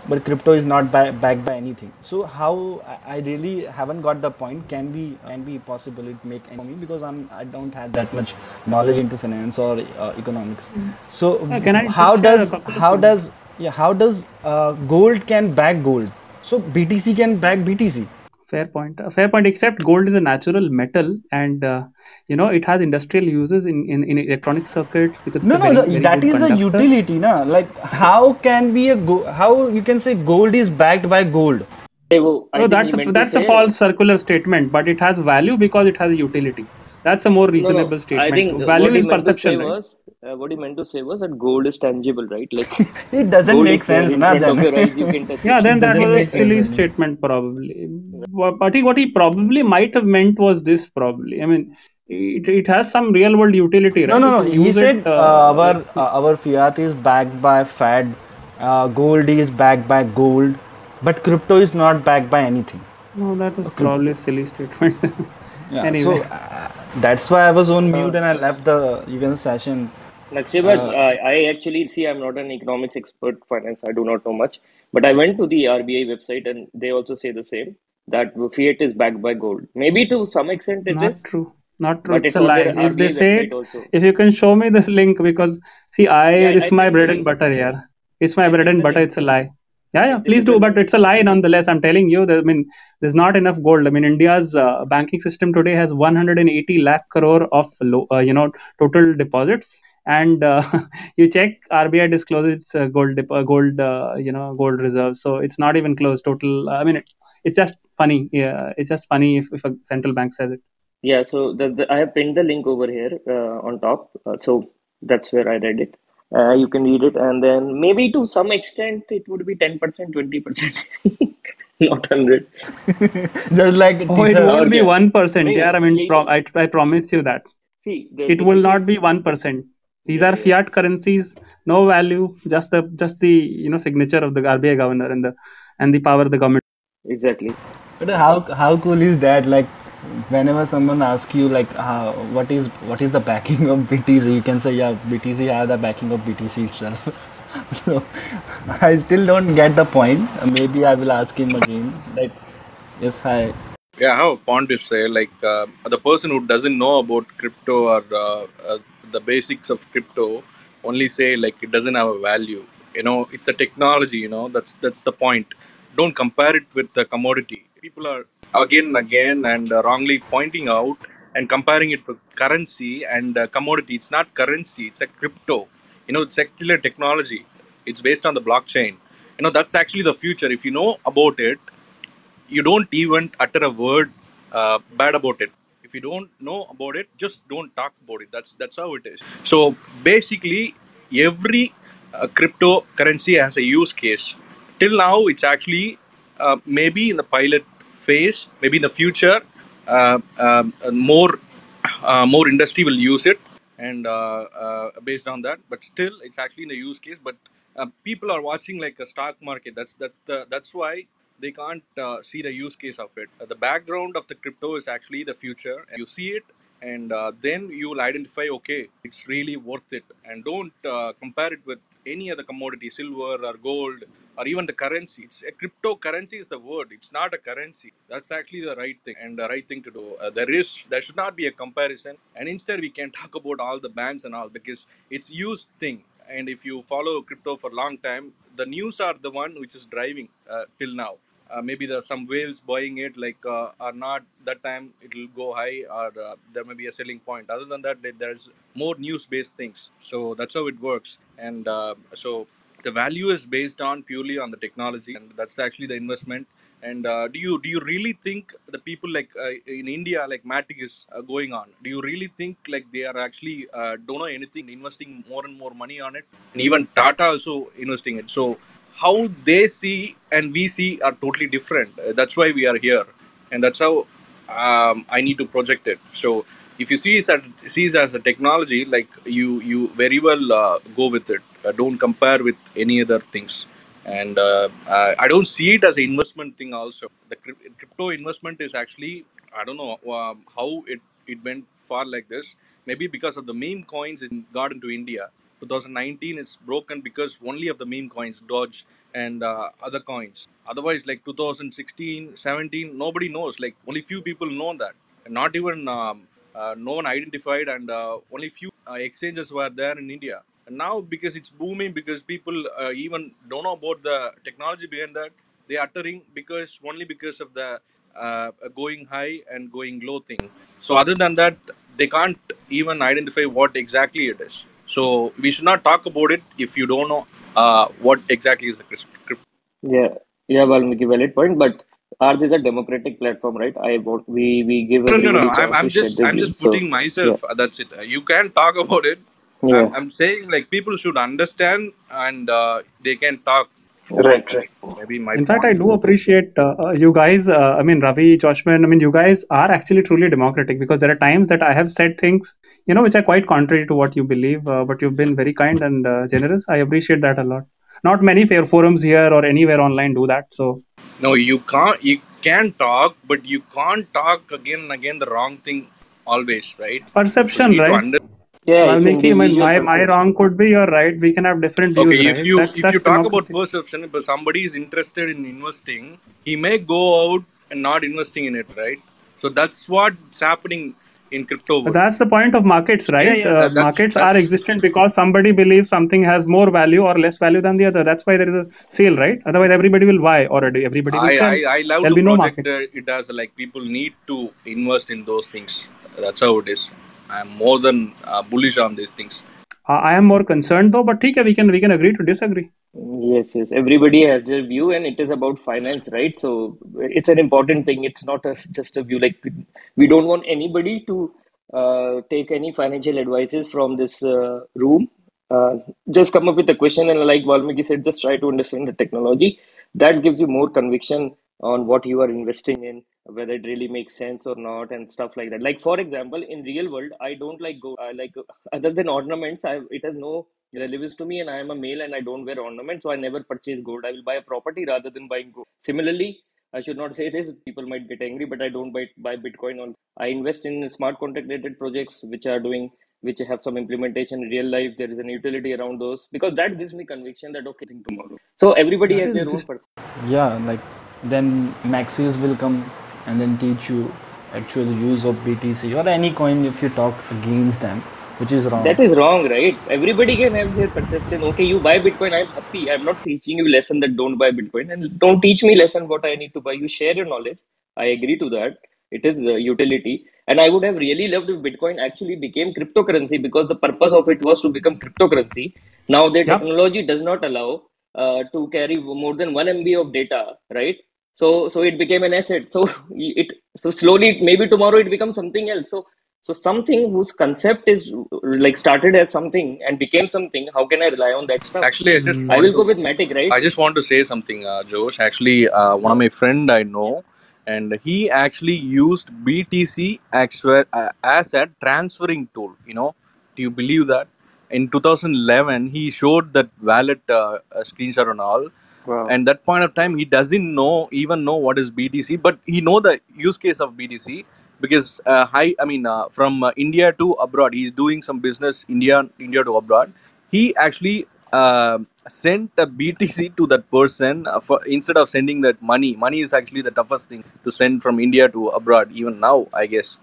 but crypto is not ba- backed by anything. So how I I really haven't got the point. Can we can be possible it make any for me, because I'm I don't have that much knowledge into finance or uh, economics. So Uh, can I how just share a does couple of how things? does yeah how does uh, gold can back gold? So B T C can back B T C. Fair point. Uh, fair point. Except gold is a natural metal, and uh, you know it has industrial uses in, in, in electronic circuits because it's No, a no, very no. very That good is a conductor. utility, na. Like how can be a go? How you can say gold is backed by gold? Hey, वो I Oh, think that's he a meant to that's a say. false circular statement, but it has value because it has a utility. That's a more No, no. reasonable I statement. think Value what he is meant to say perception, right? was uh, what he meant to say was that gold is tangible, right? Like It doesn't gold make is there sense, in na. front of Then your eyes. You can touch Yeah, it. then it that doesn't was a make sense. silly Then. statement, probably. Wha- I think what he probably might have meant was this, probably. I mean, it, it has some real world utility, No, right? no, If no. you He use it, said uh, uh, our like, uh, our fiat is backed by Fed, uh, gold is backed by gold, but crypto is not backed by anything. no, that was Cryp- probably a silly statement. Yeah, so Anyway, uh, that's why I was on Uh, mute and I left the even session. Nakshay, but Uh, uh, I actually see I'm not an economics expert, finance. I do not know much, but I went to the R B I website and they also say the same that fiat is backed by gold. Maybe to some extent it is, not true. Not true. but It's it's a on lie. their If they R B I say website it, also. if you can show me the link, because see, I Yeah, I, it's I my pinned the bread and link. butter here. It's my I bread pinned and the butter. link. It's a lie. Yeah, yeah. Is Please it a do, but link? it's a lie nonetheless. I'm telling you. That, I mean, there's not enough gold. I mean, India's uh, banking system today has one hundred eighty lakh crore of lo- uh, you know total deposits, and uh, you check R B I discloses its uh, gold dep- uh, gold uh, you know gold reserves. So it's not even close. Total. I mean, it, it's just funny. Yeah, it's just funny if, if a central bank says it. Yeah, so the, the, I have pinned the link over here uh, on top. Uh, so that's where I read it. Uh, you can read it, and then maybe to some extent it would be ten percent, twenty percent, not one hundred. just like Oh, it Tether. won't और be क्या one percent. नहीं Yeah, I mean, यही pro- तो I, I promise you that. see the It the will thing not is be one percent. These yeah are yeah fiat currencies, no value, just the just the you know signature of the R B I governor and the and the power of the government. exactly. But how how cool is that? Like whenever someone asks you like how what is what is the backing of B T C, you can say yeah B T C have the backing of B T C itself. So I still don't get the point. Maybe I will ask him again. Like yes, hi. Yeah, I have a point to say. Like uh, the person who doesn't know about crypto or uh, uh, the basics of crypto only say like it doesn't have a value. You know, it's a technology. You know, that's that's the point. Don't compare it with the commodity. People are again and again and uh, wrongly pointing out and comparing it with currency and uh, commodity. It's not currency. It's a crypto. You know, it's actually a technology. It's based on the blockchain. You know, that's actually the future. If you know about it, you don't even utter a word uh, bad about it. If you don't know about it, just don't talk about it. That's that's how it is. So basically every uh, cryptocurrency has a use case. Till now it's actually uh, maybe in the pilot phase, maybe in the future uh, um, uh, more uh, more industry will use it, and uh, uh, based on that, but still it's actually in the use case. But uh, people are watching like a stock market. That's that's the that's why they can't uh, see the use case of it. Uh, the background of the crypto is actually the future, and you see it, and uh, then you will identify, okay, it's really worth it. And don't uh, compare it with any other commodity, silver or gold or even the currency. It's a cryptocurrency is the word. It's not a currency. That's actually the right thing and the right thing to do. Uh, there is there should not be a comparison, and instead we can talk about all the banks and all, because it's used thing. And if you follow crypto for a long time, the news are the one which is driving uh, till now. Uh, maybe the some whales buying it like uh, are not that time it will go high, or uh, there may be a selling point. Other than that, there- there's more news based things. So that's how it works. And uh, so the value is based on purely on the technology, and that's actually the investment. And uh, do you do you really think the people like uh, in India, like Matic is uh, going on? Do you really think like they are actually uh, don't know anything, investing more and more money on it, and even Tata also investing it? So how they see and we see are totally different. Uh, that's why we are here, and that's how um, I need to project it. So if you see it as, see it as a technology, like you you very well uh, go with it. Uh, don't compare with any other things. And uh, uh, I don't see it as an investment thing. Also, the cryp- crypto investment is actually, I don't know um, how it it went far like this. Maybe because of the meme coins in got into India. twenty nineteen is broken because only of the meme coins, Doge and uh, other coins. Otherwise, like two thousand sixteen, seventeen, nobody knows. Like only few people know that. Not even um, uh, no one identified, and uh, only few uh, exchanges were there in India. And now, because it's booming, because people uh, even don't know about the technology behind that, they are uttering because only because of the uh, going high and going low thing. So other than that, they can't even identify what exactly it is. So we should not talk about it if you don't know uh, what exactly is the crypto. Yeah, yeah, Valmiki, valid point. But ours is a democratic platform, right? I vote. We we give No, no, no. everybody I'm, chance to I'm share just, their I'm just views. So putting yeah, myself. uh, That's it. You can talk about it. I'm, yeah, I'm saying like people should understand and uh, they can talk. right, right. Maybe my In fact, I point. do appreciate uh, uh, you guys. Uh, I mean, Ravi, Joshman. I mean, you guys are actually truly democratic because there are times that I have said things, you know, which are quite contrary to what you believe. Uh, but you've been very kind and uh, generous. I appreciate that a lot. Not many fair forums here or anywhere online do that. So No, you can't. You can talk, but you can't talk again and again the wrong thing always, right? So you perception, need to right? understand. Yeah, it's Valmiki, I mean, individual my my perception. wrong could be your right. We can have different Okay, views, if right? you That's if you that's talk about democracy. perception, if somebody is interested in investing, he may go out and not investing in it, right? So that's what's happening in crypto But world. that's the point of markets, Yeah, right? yeah, Uh, that, that's markets are that's. existent because somebody believes something has more value or less value than the other. That's why there is a sale, right? Otherwise, everybody will buy already. Everybody will I, sell. I I love There'll to be no project markets. uh, it as like people need to invest in those things. That's how it is. I'm more than uh, bullish on these things. Uh, I am more concerned though, but okay, we can we can agree to disagree. Yes, yes. Everybody has their view, and it is about finance, right? So it's an important thing. It's not a, just a view. Like we don't want anybody to uh, take any financial advices from this uh, room. Uh, just come up with a question, and like Valmiki said, just try to understand the technology. That gives you more conviction on what you are investing in, whether it really makes sense or not, and stuff like that. Like for example, in real world, I don't like gold. I like other than ornaments. I it has no relevance to me, and I am a male and I don't wear ornaments, so I never purchase gold. I will buy a property rather than buying gold. Similarly, I should not say this, people might get angry, but I don't buy, buy Bitcoin. On I invest in smart contract related projects which are doing which have some implementation in real life. There is an utility around those because that gives me conviction that okay, think tomorrow. So everybody That has is their own this. perspective. Yeah, like then Maxis will come and then teach you actual use of B T C or any coin if you talk against them, which is wrong. That is wrong, right? Everybody can have their perception. Okay, you buy Bitcoin, I'm happy. I'm not teaching you lesson that don't buy Bitcoin, and don't teach me lesson what I need to buy. You share your knowledge. I agree to that. It is the utility, and I would have really loved if Bitcoin actually became cryptocurrency because the purpose of it was to become cryptocurrency. Now the Yep. technology does not allow uh, to carry more than one M B of data, right? So so it became an asset. So it so slowly maybe tomorrow it becomes something else. So so something whose concept is like started as something and became something, how can I rely on that stuff? Actually, I just I Mm. will want go to. with Matic, right? I just want to say something, uh, Josh. Actually, uh, one of Yeah. my friend I know, and he actually used B T C as, well, uh, as a transferring tool. You know, do you believe that? In two thousand eleven, he showed that wallet uh, uh, screenshot and all. Wow. And that point of time, he doesn't know even know what is B T C, but he know the use case of B T C because uh, high. I mean, uh, from uh, India to abroad, he's doing some business India India to abroad. He actually uh, sent a B T C to that person uh, for instead of sending that money. Money is actually the toughest thing to send from India to abroad. Even now, I guess.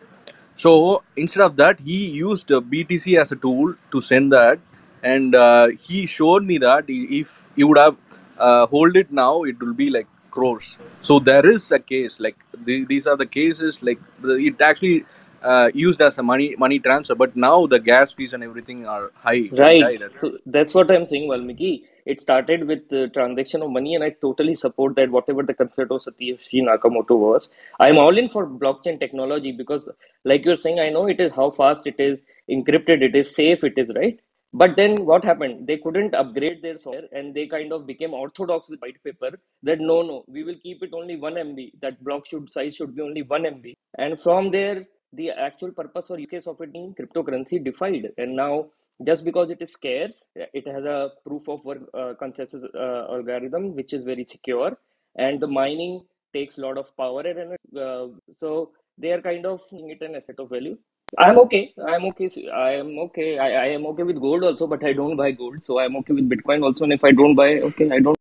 So instead of that, he used uh, B T C as a tool to send that, and uh, he showed me that if he would have uh, hold it now, it will be like crores. So there is a case like the, these are the cases like the, it actually uh, used as a money money transfer, but now the gas fees and everything are high, very Right. high. That's So that's what I'm saying, Valmiki. It started with the transaction of money, and I totally support that, whatever the concept of Satoshi Nakamoto was. I'm all in for blockchain technology because, like you're saying, I know it is how fast it is encrypted, it is safe, it is right. But then what happened? They couldn't upgrade their software and they kind of became orthodox with white paper that no, no, we will keep it only one M B. That block should size should be only one M B. And from there, the actual purpose or use case of it being cryptocurrency defined. And now just because it is scarce, it has a proof of work uh, consensus uh, algorithm which is very secure, and the mining takes a lot of power and uh, so they are kind of making it an asset of value. I'm okay. I'm okay. I am okay. I, I am okay with gold also, but I don't buy gold. So I'm okay with Bitcoin also. And if I don't buy, okay, I don't.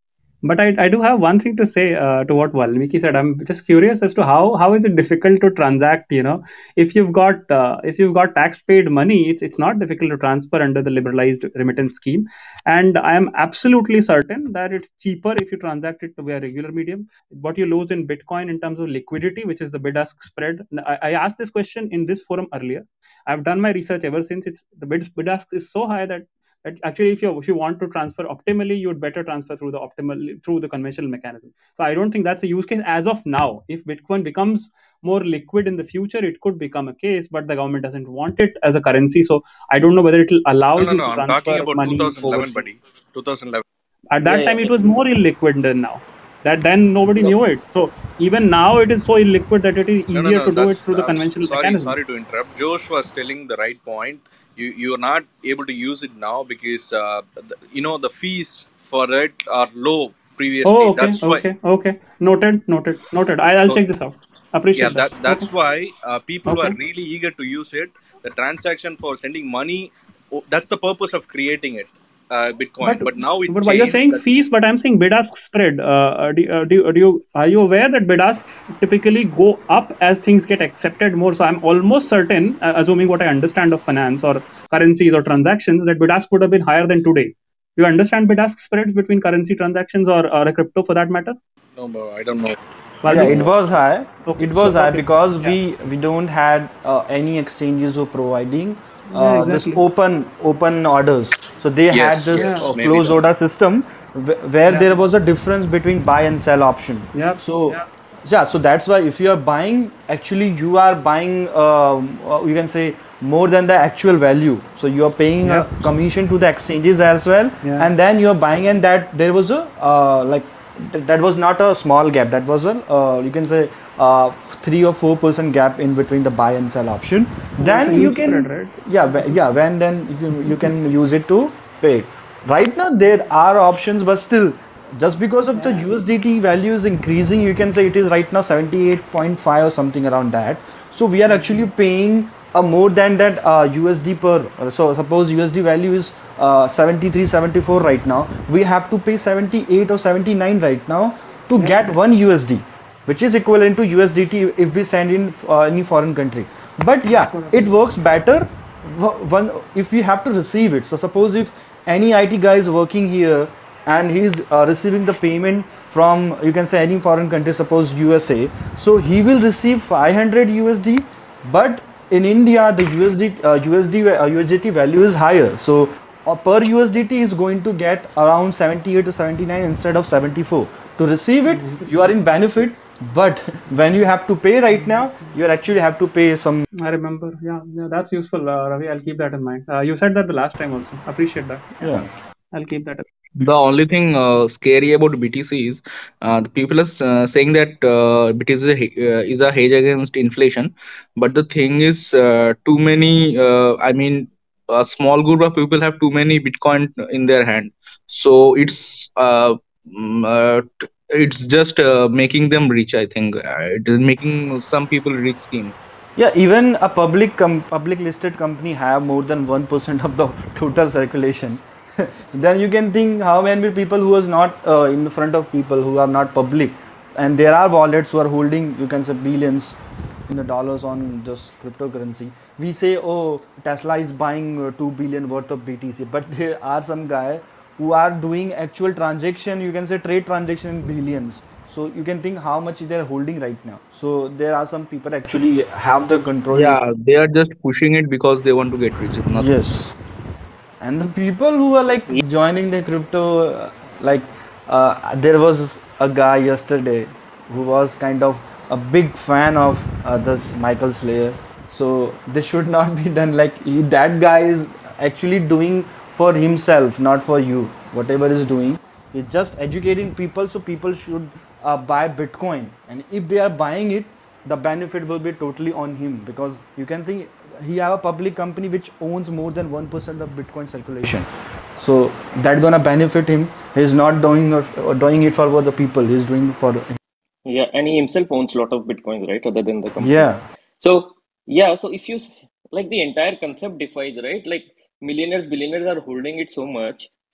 But I, I do have one thing to say uh, to what Valmiki said. I'm just curious as to how how is it difficult to transact. You know, if you've got uh, if you've got tax paid money, it's it's not difficult to transfer under the liberalized remittance scheme. And I am absolutely certain that it's cheaper if you transact it via regular medium. What you lose in Bitcoin in terms of liquidity, which is the bid-ask spread. I, I asked this question in this forum earlier. I've done my research ever since. It's the bid bid-ask is so high that that actually if you if you want to transfer optimally, you would better transfer through the optimal through the conventional mechanism. So I don't think that's a use case as of now. If Bitcoin becomes more liquid in the future, it could become a case, but the government doesn't want it as a currency. So I don't know whether it will allow No, no, you no. to I'm talking transfer about money two thousand eleven, overseas. buddy. two thousand eleven. At that Yeah, time, yeah. it was more illiquid than now. That then nobody No. knew it. So even now, it is so illiquid that it is No, no, easier no. to do That's it through the uh, s- conventional sorry, sorry mechanisms. to interrupt. Josh was telling the right point. You you are not able to use it now because uh, the, you know the fees for it are low previously. Oh, okay, That's why. okay, okay. Noted, noted, noted. I, I'll So check this out. yeah, Appreciate that. that Okay, that's why uh, people were okay. really eager to use it. The transaction for sending money. Oh, that's the purpose of creating it, uh, But Bitcoin. But now it but why you're changed. saying That fees, but I'm saying bid-ask spread. Uh, uh, do, uh, do, do you are you aware that bid-asks typically go up as things get accepted more? So I'm almost certain, uh, assuming what I understand of finance or currencies or transactions, that bid-ask would have been higher than today. Do you understand bid-ask spreads between currency transactions or, or a crypto for that matter? no, bro, I don't know. Yeah, it Valmiki? was high. Okay, It so was high okay, because yeah, we we don't had uh, any exchanges who providing yeah, uh, this exactly, open open orders. So they had Yes, this yeah, yes, uh, maybe closed that. order system wh- where yeah, there was a difference between buy and sell option. yeah, So yeah, so that's why if you are buying, actually you are buying, um, uh, you can say more than the actual value. So you are paying yeah, a commission to the exchanges as well, yeah. and then you are buying, and that there was a uh, like th- that was not a small gap. That was a uh, you can say uh, three or four percent gap in between the buy and sell option. That's a Then you huge spread, can, right? yeah, wh- yeah, when then you can, you can use it to pay it. Right now there are options, but still, just because of the Yeah. U S D T value is increasing, you can say it is right now seventy-eight point five or something around that. So we are actually paying uh, more than that uh, U S D per. uh, So suppose U S D value is uh, seventy-three, seventy-four right now. We have to pay seventy-eight or seventy-nine right now to Yeah. get one U S D, which is equivalent to U S D T if we send in uh, any foreign country. But That's yeah, what it happened. works better w- one if we have to receive it. So suppose if any I T guy is working here and he's uh, receiving the payment from, you can say, any foreign country, suppose U S A, so he will receive five hundred U S D, but in India the U S D uh, U S D uh, U S D T value is higher. So uh, per U S D T is going to get around seventy-eight to seventy-nine instead of seventy-four. To receive it, you are in benefit, but when you have to pay right now, you actually have to pay some. I remember. Yeah, yeah, that's useful, uh, Ravi. I'll keep that in mind. Uh, you said that the last time also. Appreciate that. Yeah, Yeah. I'll keep that. The only thing uh, scary about B T C is uh, the people are uh, saying that uh, B T C is a, he- uh, is a hedge against inflation, but the thing is, uh, too many. Uh, I mean, a small group of people have too many Bitcoin in their hand, so it's uh, mm, uh, t- it's just uh, making them rich. I think uh, it is making some people rich scheme. Yeah, even a public com- public listed company have more than one percent of the total circulation. Then you can think how many people who is not uh, in front of people who are not public, and there are wallets who are holding, you can say, billions in the dollars on just cryptocurrency. We say, oh, Tesla is buying uh, two billion worth of B T C, but there are some guy who are doing actual transaction, you can say trade transaction in billions. So you can think how much they're holding right now. So there are some people actually have the control. Yeah, they are just pushing it because they want to get rich. It's nothing. Yes, and the people who are like joining the crypto, uh, like uh, there was a guy yesterday who was kind of a big fan of uh, this Michael Slayer. So this should not be done. Like he, that guy is actually doing for himself, not for you. Whatever is doing, he's just educating people. So people should uh, buy Bitcoin, and if they are buying it, the benefit will be totally on him, because you can think he have a public company which owns more than one percent of Bitcoin circulation. So that gonna benefit him. He's not doing or doing it for the people. He's doing for. Yeah, and he himself owns a lot of Bitcoins, right? Other than the company. Yeah. So yeah, so if you s- like the entire concept defies, right? Like millionaires, billionaires are holding it so much.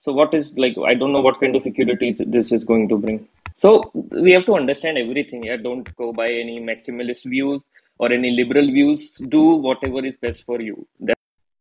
So what is like, I don't know what kind of security this is going to bring. So we have to understand everything. Yeah, don't go by any maximalist views or any liberal views. Do whatever is best for you. That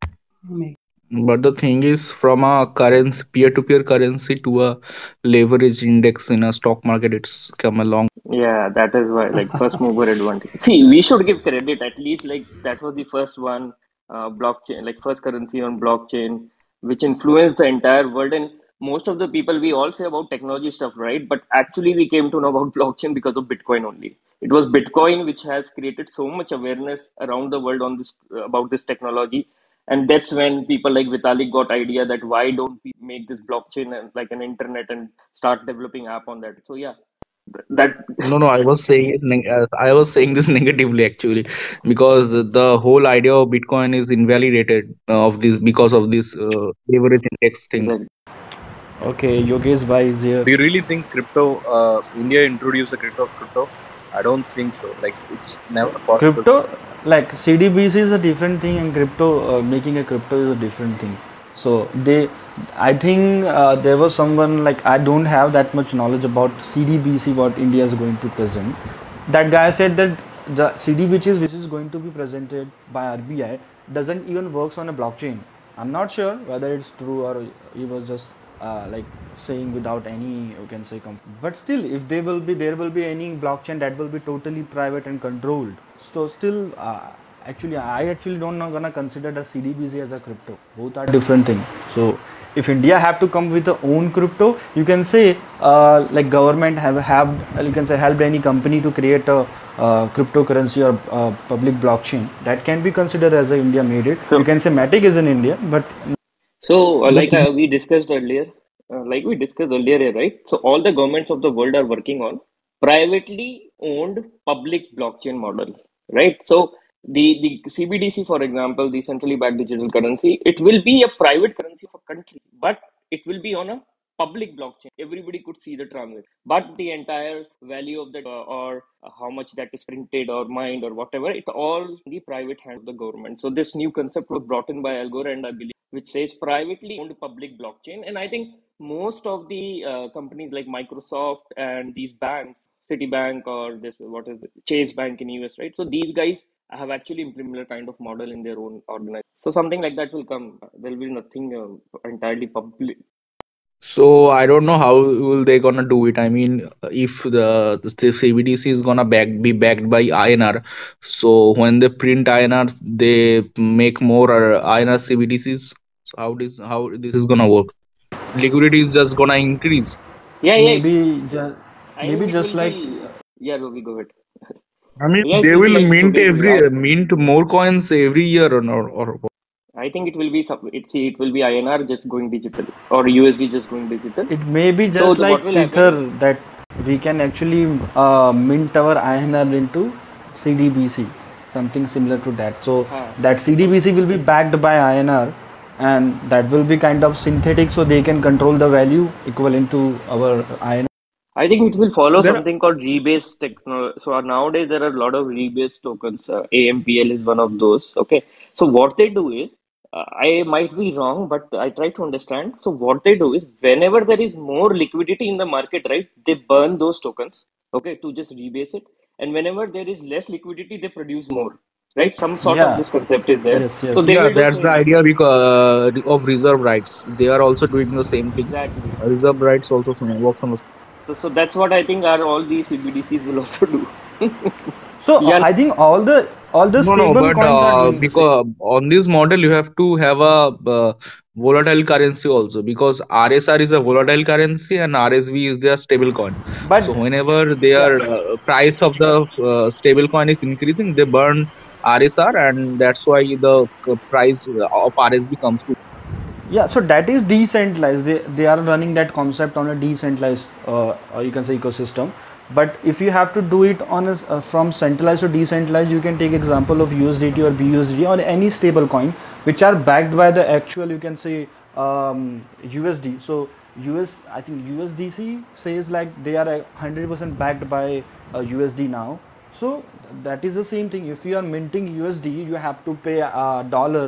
But the thing is, from a currency, peer-to-peer currency to a leverage index in a stock market, it's come a long. Yeah, that is why, like, first mover advantage. See, we should give credit at least, like, that was the first one, uh, blockchain, like, first currency on blockchain, which influenced the entire world. And most of the people, we all say about technology stuff, right? But actually, we came to know about blockchain because of Bitcoin only. It was Bitcoin which has created so much awareness around the world on this about this technology. And that's when people like Vitalik got idea that why don't we make this blockchain and like an internet and start developing app on that. So yeah, that No, no, I was saying it neg- uh, I was saying this negatively actually, because the whole idea of Bitcoin is invalidated uh, of this because of this uh, leverage index thing. Exactly. Okay, Yogesh Bhai is here. Do you really think crypto, uh, India introduced a crypto? Crypto? I don't think so. Like, it's never possible. Crypto, like C D B C is a different thing, and crypto, uh, making a crypto is a different thing. So they, I think uh, there was someone, like, I don't have that much knowledge about C D B C, what India is going to present. That guy said that the C D which is which is going to be presented by R B I doesn't even works on a blockchain. I'm not sure whether it's true or he was just uh, like saying without any, you can say, comp- but still, if there will be there will be any blockchain, that will be totally private and controlled. So still, uh, actually, I actually don't know gonna consider the C D B C as a crypto. Both are different things. So if India have to come with their own crypto, you can say uh, like government have have you can say helped any company to create a uh, cryptocurrency or uh, public blockchain, that can be considered as a India made it. You can say Matic is in India, but So, uh, like uh, we discussed earlier, uh, like we discussed earlier, right? So, all the governments of the world are working on privately owned public blockchain model, right? So, the, the C B D C, for example, the centrally backed digital currency, it will be a private currency of a country, but it will be on a public blockchain. Everybody could see the transaction, but the entire value of that uh, or how much that is printed or mined or whatever, it all in the private hand of the government. So, this new concept was brought in by Al Gore, and I believe which says privately owned public blockchain. And I think most of the uh, companies like Microsoft and these banks, Citibank or this, what is it, Chase Bank in U S, right? So these guys have actually implemented a kind of model in their own organization. So something like that will come. There will be nothing uh, entirely public. So I don't know how will they gonna do it. I mean, if the, the C B D C is gonna back be backed by I N R, so when they print I N R, they make more uh, I N R C B D Cs. So how this how this is gonna work? Liquidity is just gonna increase. Yeah, yeah. maybe just I maybe think it just will like be. Uh, yeah, Robbie, go ahead. I mean, Yeah, it they will be will like mint today's every riyal. mint more coins every year or or, or I think it will be some. It's it will be I N R just going digital or U S D just going digital. it may be So just the, what like will Tether, happen? that we can actually uh, mint our I N R into C D B C, something similar to that. So Huh. that C D B C will be backed by I N R, and that will be kind of synthetic, so they can control the value equivalent to our I N R. I think it will follow there are, something called rebase technology. So uh, nowadays there are a lot of rebase tokens. Uh, A M P L is one of those. Okay. So what they do is, uh, I might be wrong, but I try to understand. So what they do is, whenever there is more liquidity in the market, right, they burn those tokens, okay, to just rebase it. And whenever there is less liquidity, they produce more, right? Some sort of Yeah. this concept is there. Yes. So Yes. they yeah, will do that's the same. idea because uh, of reserve rights. They are also doing the same thing. Exactly. Reserve rights also works on the. So so that's what I think are all these C B D Cs will also do. So uh, Yeah. I think all the all the No, no, stable but coins are uh, doing the same. because on this model you have to have a uh, volatile currency also, because R S R is a volatile currency and R S V is their stable coin. So But whenever yeah, their uh, price of the uh, stable coin is increasing, they burn R S R, and that's why the uh, price of R S V comes to. yeah, so that is decentralized. They, they are running that concept on a decentralized, uh, uh, you can say, ecosystem. But if you have to do it on a, uh, from centralized to decentralized, you can take example of U S D T or B U S D or any stable coin which are backed by the actual, you can say, um, U S D. So U S, I think U S D C says like they are one hundred percent backed by uh, U S D now. So that is the same thing. If you are minting U S D, you have to pay a dollar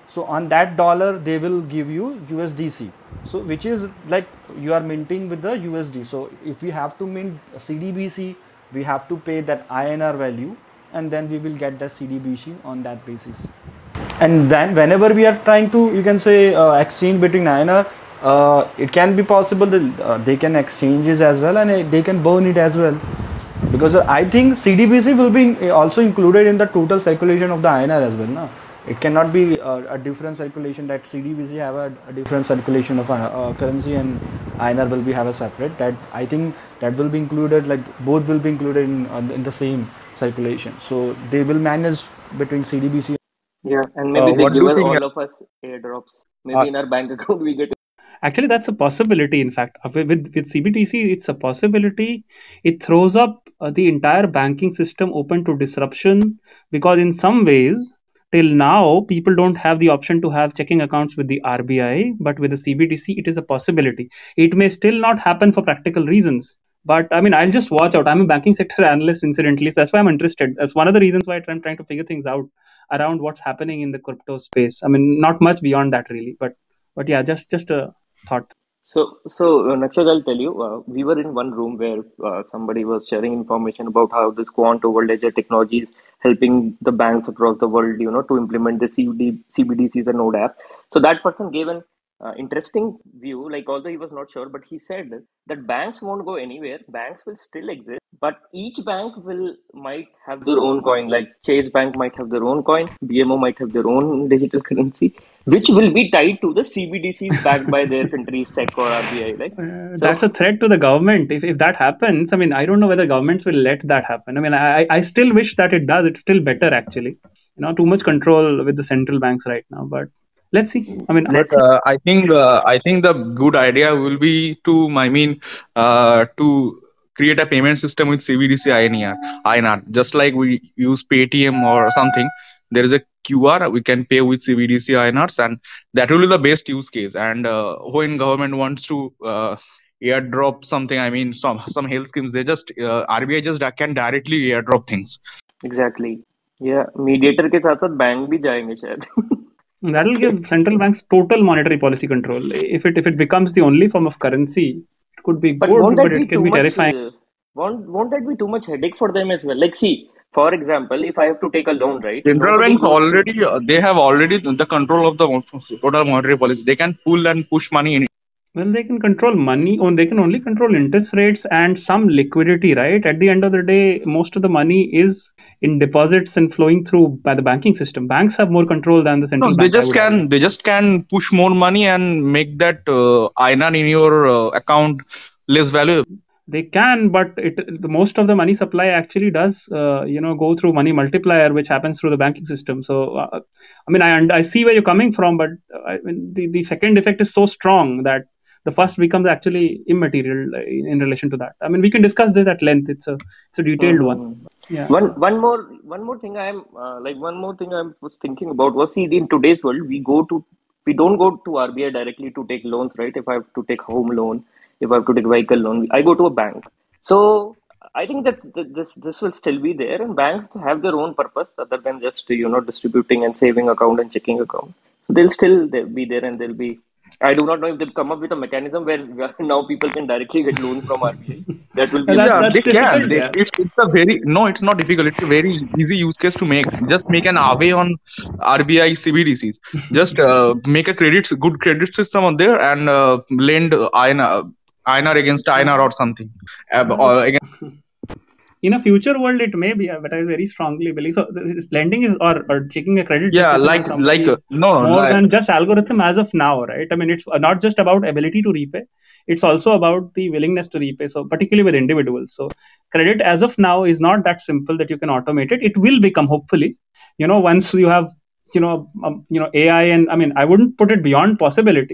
So on that dollar, they will give you U S D C. So which is like you are minting with the U S D. So if we have to mint C D B C, we have to pay that I N R value, and then we will get the C D B C on that basis. And then whenever we are trying to, you can say uh, exchange between I N R, uh, it can be possible that uh, they can exchange it as well, and uh, they can burn it as well. Because uh, I think C D B C will be also included in the total circulation of the I N R as well. No? It cannot be uh, a different circulation that C D B C have a, a different circulation of a, uh, currency and I N R will be have a separate. That I think that will be included, like both will be included in uh, in the same circulation. So they will manage between C D B C. Yeah, and maybe Uh, they what do give you us think? all of us airdrops. Maybe Uh, in our bank account we get. Actually, that's a possibility. In fact, Uh, with with, with C B T C, it's a possibility. It throws up uh, the entire banking system open to disruption, because in some ways, till now, people don't have the option to have checking accounts with the R B I, but with the C B T C, it is a possibility. It may still not happen for practical reasons. But I mean, I'll just watch out. I'm a banking sector analyst, incidentally, so that's why I'm interested. That's one of the reasons why I'm trying to figure things out around what's happening in the crypto space. I mean, not much beyond that, really. But but yeah, just just a thought. So, so uh, Nakshad, I'll tell you, uh, we were in one room where uh, somebody was sharing information about how this quant over ledger technology is helping the banks across the world, you know, to implement the C B D, C B D Cs and Node app. So that person gave an uh, interesting view, like although he was not sure, but he said that banks won't go anywhere. Banks will still exist, but each bank will might have their own coin. Like Chase Bank might have their own coin, B M O might have their own digital currency, which will be tied to the C B D Cs backed by their country's S E C or R B I. Like, Uh, so that's a threat to the government. If if that happens, I mean, I don't know whether governments will let that happen. I mean, I I still wish that it does. It's still better, actually. You know, too much control with the central banks right now. But let's see. I mean, but let's see. uh, I think uh, I think the good idea will be to I mean uh, to create a payment system with C B D C I N R I N R, just like we use Paytm or something. There is a Q R we can pay with C B D C I N Rs, and that will be the best use case. And uh, when government wants to uh, airdrop something, I mean some some health schemes, they just uh, R B I just da- can directly airdrop things. Exactly. Yeah, mediator के साथ साथ bank भी जाएंगे शायद. that'll give central banks total monetary policy control. If it if it becomes the only form of currency, it could be But good, won't but that be it can too be much? terrifying. Uh, won't won't that be too much headache for them as well? Like, see, for example, if I have to take a loan, right? Central Nobody banks goes to. already uh, they have already the control of the total monetary policy. They can pull and push money in. Well, they can control money, or they can only control interest rates and some liquidity, right? At the end of the day, most of the money is in deposits and flowing through by the banking system. Banks have more control than the No, central they bank, I just would argue. can they just can push more money and make that uh, I N R in your uh, account less valuable. They can, but it the most of the money supply actually does, uh, you know, go through money multiplier, which happens through the banking system. So, uh, I mean, I und- I see where you're coming from, but uh, I mean, the the second effect is so strong that the first becomes actually immaterial uh, in, in relation to that. I mean, we can discuss this at length. It's a it's a detailed one. Mhm. Yeah. One one more one more thing I'm uh, like one more thing I was thinking about was, see, in today's world we go to we don't go to R B I directly to take loans, right? If I have to take home loan, if I have to take vehicle loan, I go to a bank. So I think that th- this this will still be there, and banks have their own purpose other than just, you know, distributing and saving account and checking account. So they'll still they be there, and they'll be. I do not know if they'll come up with a mechanism where now people can directly get loans from R B I. That will be Well, a that, Yeah, big that's they change. can. difficult. They, Yeah. it's it's a very no, it's not difficult. It's a very easy use case to make. Just make an away on R B I C B D Cs. Just uh, make a credit good credit system on there and uh, lend I N R I N R against I N R or something. Uh, Well, or against, in a future world, it may be, uh, but I very strongly believe so. This lending is or, or taking a credit yeah, decision on like somebody like uh, is no, more like, than just algorithm as of now, right? I mean, it's not just about ability to repay; it's also about the willingness to repay. So, particularly with individuals, so credit as of now is not that simple that you can automate it. It will become, hopefully, you know, once you have, you know, um, you know, A I, and I mean, I wouldn't put it beyond possibility,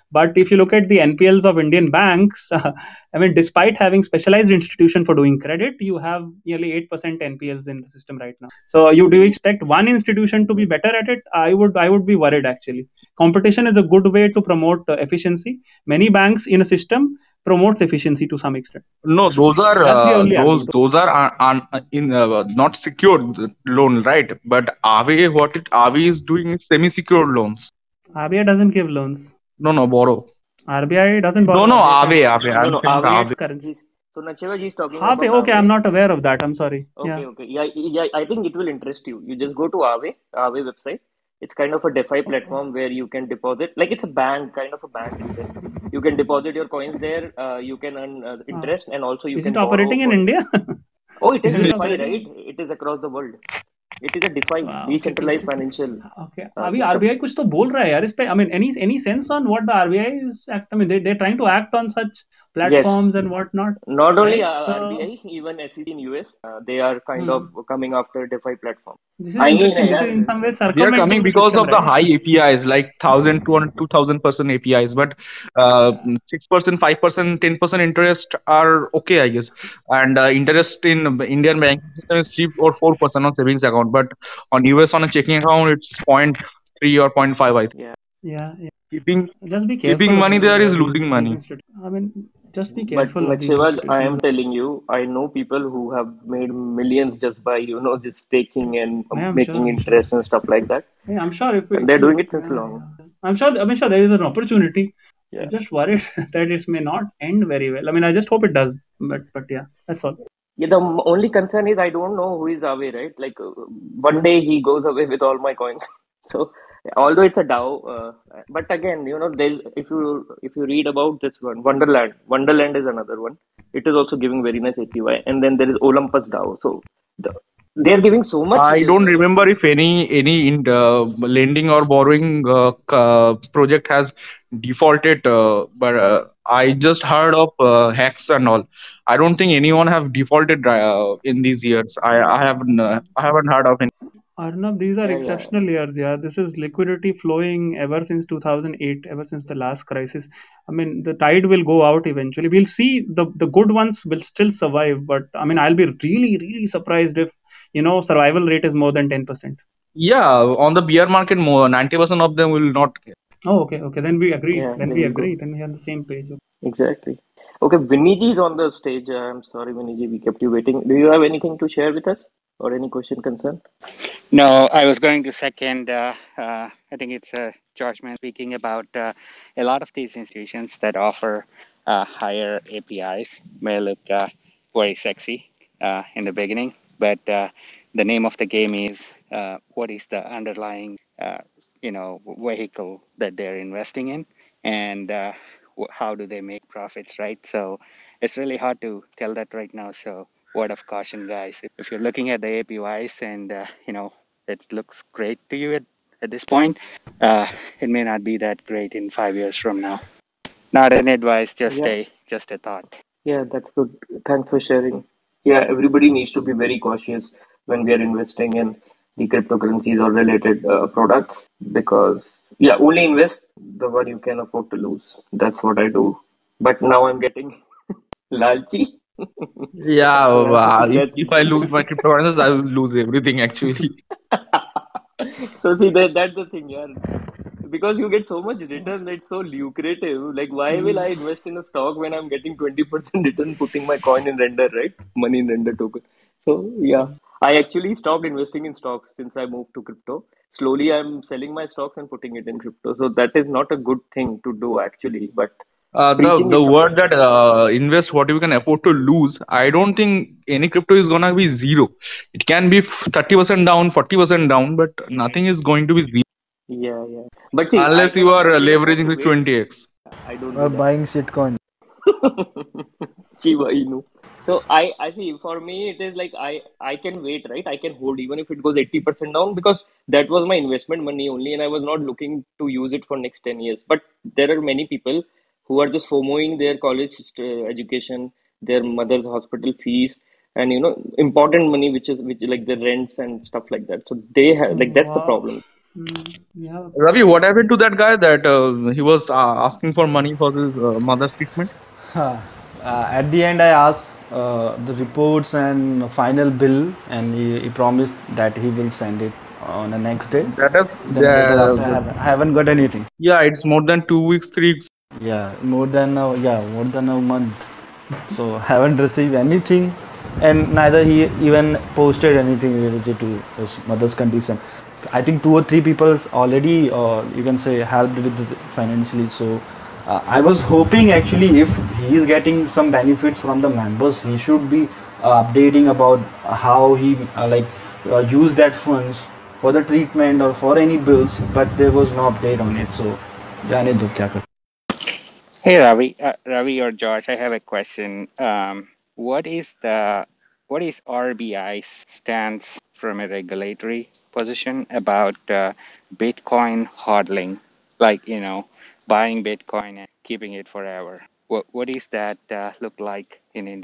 But if you look at the N P Ls of Indian banks, uh, I mean, despite having specialized institution for doing credit, you have nearly eight percent N P Ls in the system right now. So you do you expect one institution to be better at it? I would I would be worried actually. Competition is a good way to promote uh, efficiency. Many banks in a system promotes efficiency to some extent. No, those are That's the uh, only those argument. those are un, un, in uh, not secured loan, right? But Aave, what it Aave is doing is semi-secured loans. R B I doesn't give loans. No, no, borrow. R B I doesn't borrow. No, no, Aave Aave, Aave. No, I'm no, saying Aave. Aave. currency. He's, so Nacheva ji is talking Aave, about okay, Aave. I'm not aware of that. I'm sorry. Okay, Yeah. okay. Yeah, yeah, I think it will interest you. You just go to Aave, Aave website. It's kind of a DeFi platform where you can deposit, like it's a bank, kind of a bank itself. You can deposit your coins there. Uh, you can earn uh, interest, and also you Is can it borrow operating in for- India? Oh, it is, Is a it DeFi, operating? right? It is across the world. It is a DeFi, Wow, okay, decentralized okay, okay. financial. Okay. uh, अभी system. R B I कुछ तो बोल रहा है यार इस पे. I mean, any any sense on what the R B I is act? I mean, they they're trying to act on such platforms and whatnot. Not only Right? uh, So- R B I, even S E C in U S, uh, they are kind Hmm. of coming after DeFi platform. This is I mean, interesting. This yeah, is in some ways They are circumventing coming the because system, of the right? high A P Is, like one thousand, two hundred, two thousand person A P Is. But uh, six percent, five percent, ten percent interest are okay, I guess. And uh, interest in Indian banking system is three or four percent on savings account. But on U S on a checking account, it's zero point three or zero point five, I think. Yeah. Yeah, yeah. Keeping, Just be careful. keeping of money these, there uh, is these- losing these money. institu- I mean, just be But careful of these Nacheva, I am institutions. telling you, I know people who have made millions just by, you know, just staking and um, Yeah, I'm making sure, I'm interest and stuff like that. Yeah, I'm sure if we, And they're if we- doing it since yeah, long. yeah. I'm sure. I'm sure there is an opportunity. Yeah. I'm just worried that it may not end very well. I mean, I just hope it does. But but yeah, that's all. Yeah, the m- only concern is I don't know who is away, right? Like uh, one day he goes away with all my coins. So although it's a DAO, uh, but again, you know, there's if you if you read about this one, Wonderland, Wonderland is another one. It is also giving very nice A P Y, and then there is Olympus DAO. So the, they're giving so much. I don't remember if any any in uh, lending or borrowing uh, uh, project has defaulted, uh, but uh, I just heard of uh, hacks and all. I don't think anyone have defaulted uh, in these years. I I haven't uh, I haven't heard of any. Arnav, these are Yeah, yeah. exceptional years. Yeah, this is liquidity flowing ever since two thousand eight, ever since the last crisis. I mean, the tide will go out eventually. We'll see the the good ones will still survive, but I mean, I'll be really really surprised if you know survival rate is more than ten percent. Yeah, on the bear market, more ninety percent of them will not. Oh, okay, okay. Then we agree. Yeah, then there we you go. agree. Then we're on the same page. Exactly. Okay, Vinny ji is on the stage. Uh, I'm sorry, Vinny ji, we kept you waiting. Do you have anything to share with us or any question, concern? No, I was going to second. Uh, uh, I think it's uh, Josh Man speaking about uh, a lot of these institutions that offer uh, higher A P Is may look uh, very sexy uh, in the beginning, but uh, the name of the game is uh, what is the underlying, uh, you know, vehicle that they're investing in, and uh, wh- how do they make profits, right? So it's really hard to tell that right now. So word of caution, guys. If you're looking at the A P Ys and uh, you know it looks great to you at, at this point, uh, it may not be that great in five years from now. Not an advice, just Yeah. a just a thought. Yeah, that's good. Thanks for sharing. Yeah, everybody needs to be very cautious when we are investing in the cryptocurrencies or related uh, products because, yeah, only invest the one you can afford to lose. That's what I do. But now I'm getting lalchi. Yeah, So I have uh, to if, get- if I lose my cryptocurrencies, I will lose everything actually. So see that that's the thing, yeah. Because you get so much return, it's so lucrative. Like, why will I invest in a stock when I'm getting twenty percent return putting my coin in render, right? Money in render token. So yeah, I actually stopped investing in stocks since I moved to crypto. Slowly, I'm selling my stocks and putting it in crypto. So that is not a good thing to do actually. But Uh, the preaching the is word that uh, invest what you can afford to lose. I don't think any crypto is gonna be zero. It can be thirty percent down, forty percent down, but nothing is going to be zero yeah, yeah. But see, unless I you can are uh, actually afford leveraging to with wait. twenty x. I don't or do that. buying shitcoin. Shiba Inu. So I, I see for me it is like I, I can wait, right? I can hold even if it goes eighty percent down because that was my investment money only and I was not looking to use it for next ten years. But there are many people who are just FOMOing their college uh, education, their mother's hospital fees and you know important money which is which like the rents and stuff like that. So they have like that's the Wow. problem. Mm, yeah. Ravi, what happened to that guy that uh, he was uh, asking for money for his uh, mother's treatment? Uh, at the end, I asked uh, the reports and final bill, and he, he promised that he will send it on the next day. That is, Then later after, I, the, have, I haven't got anything. yeah, it's more than two weeks, three weeks. Yeah, more than a, yeah, more than a month. So haven't received anything, and neither he even posted anything related to his mother's condition. I think two or three people already, uh, you can say, helped with the financially. So uh, I was hoping actually if he is getting some benefits from the members, he should be uh, updating about how he uh, like uh, use that funds for the treatment or for any bills. But there was no update on it. So जाने दो क्या कर. Hey Ravi, uh, Ravi or Josh, I have a question. Um, what is the what is R B I's stance from a regulatory position about uh, Bitcoin hodling, like you know, buying Bitcoin and keeping it forever? What what is that uh, look like in India?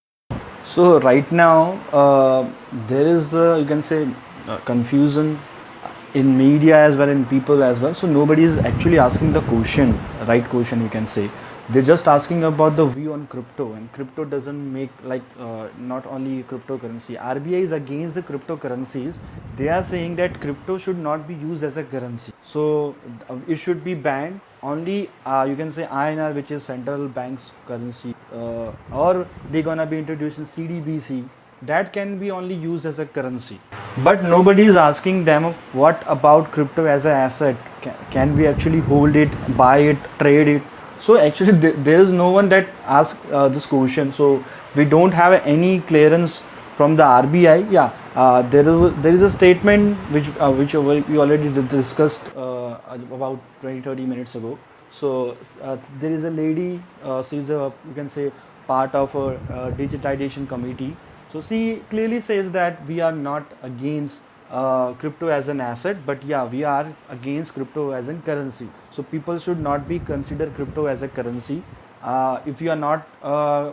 So right now uh, there is uh, you can say uh, confusion in media as well, in people as well. So nobody is actually asking the question, right question you can say. They're just asking about the view on crypto, and crypto doesn't make like uh, not only cryptocurrency. R B I is against the cryptocurrencies. They are saying that crypto should not be used as a currency. So uh, it should be banned. Only uh, you can say I N R, which is central bank's currency, uh, or they're gonna be introducing C D B C. That can be only used as a currency. But nobody is asking them what about crypto as an asset. Can, can we actually hold it, buy it, trade it? So actually th- there is no one that asks uh, this question. So we don't have any clearance from the R B I. Yeah, uh, there is there is a statement which uh, which we already discussed uh, about twenty thirty minutes ago. So uh, there is a lady. Uh, she's a you can say part of a uh, digitization committee. So she clearly says that we are not against uh, crypto as an asset, but yeah, we are against crypto as a currency. So people should not be consider crypto as a currency. Uh, if you are not uh,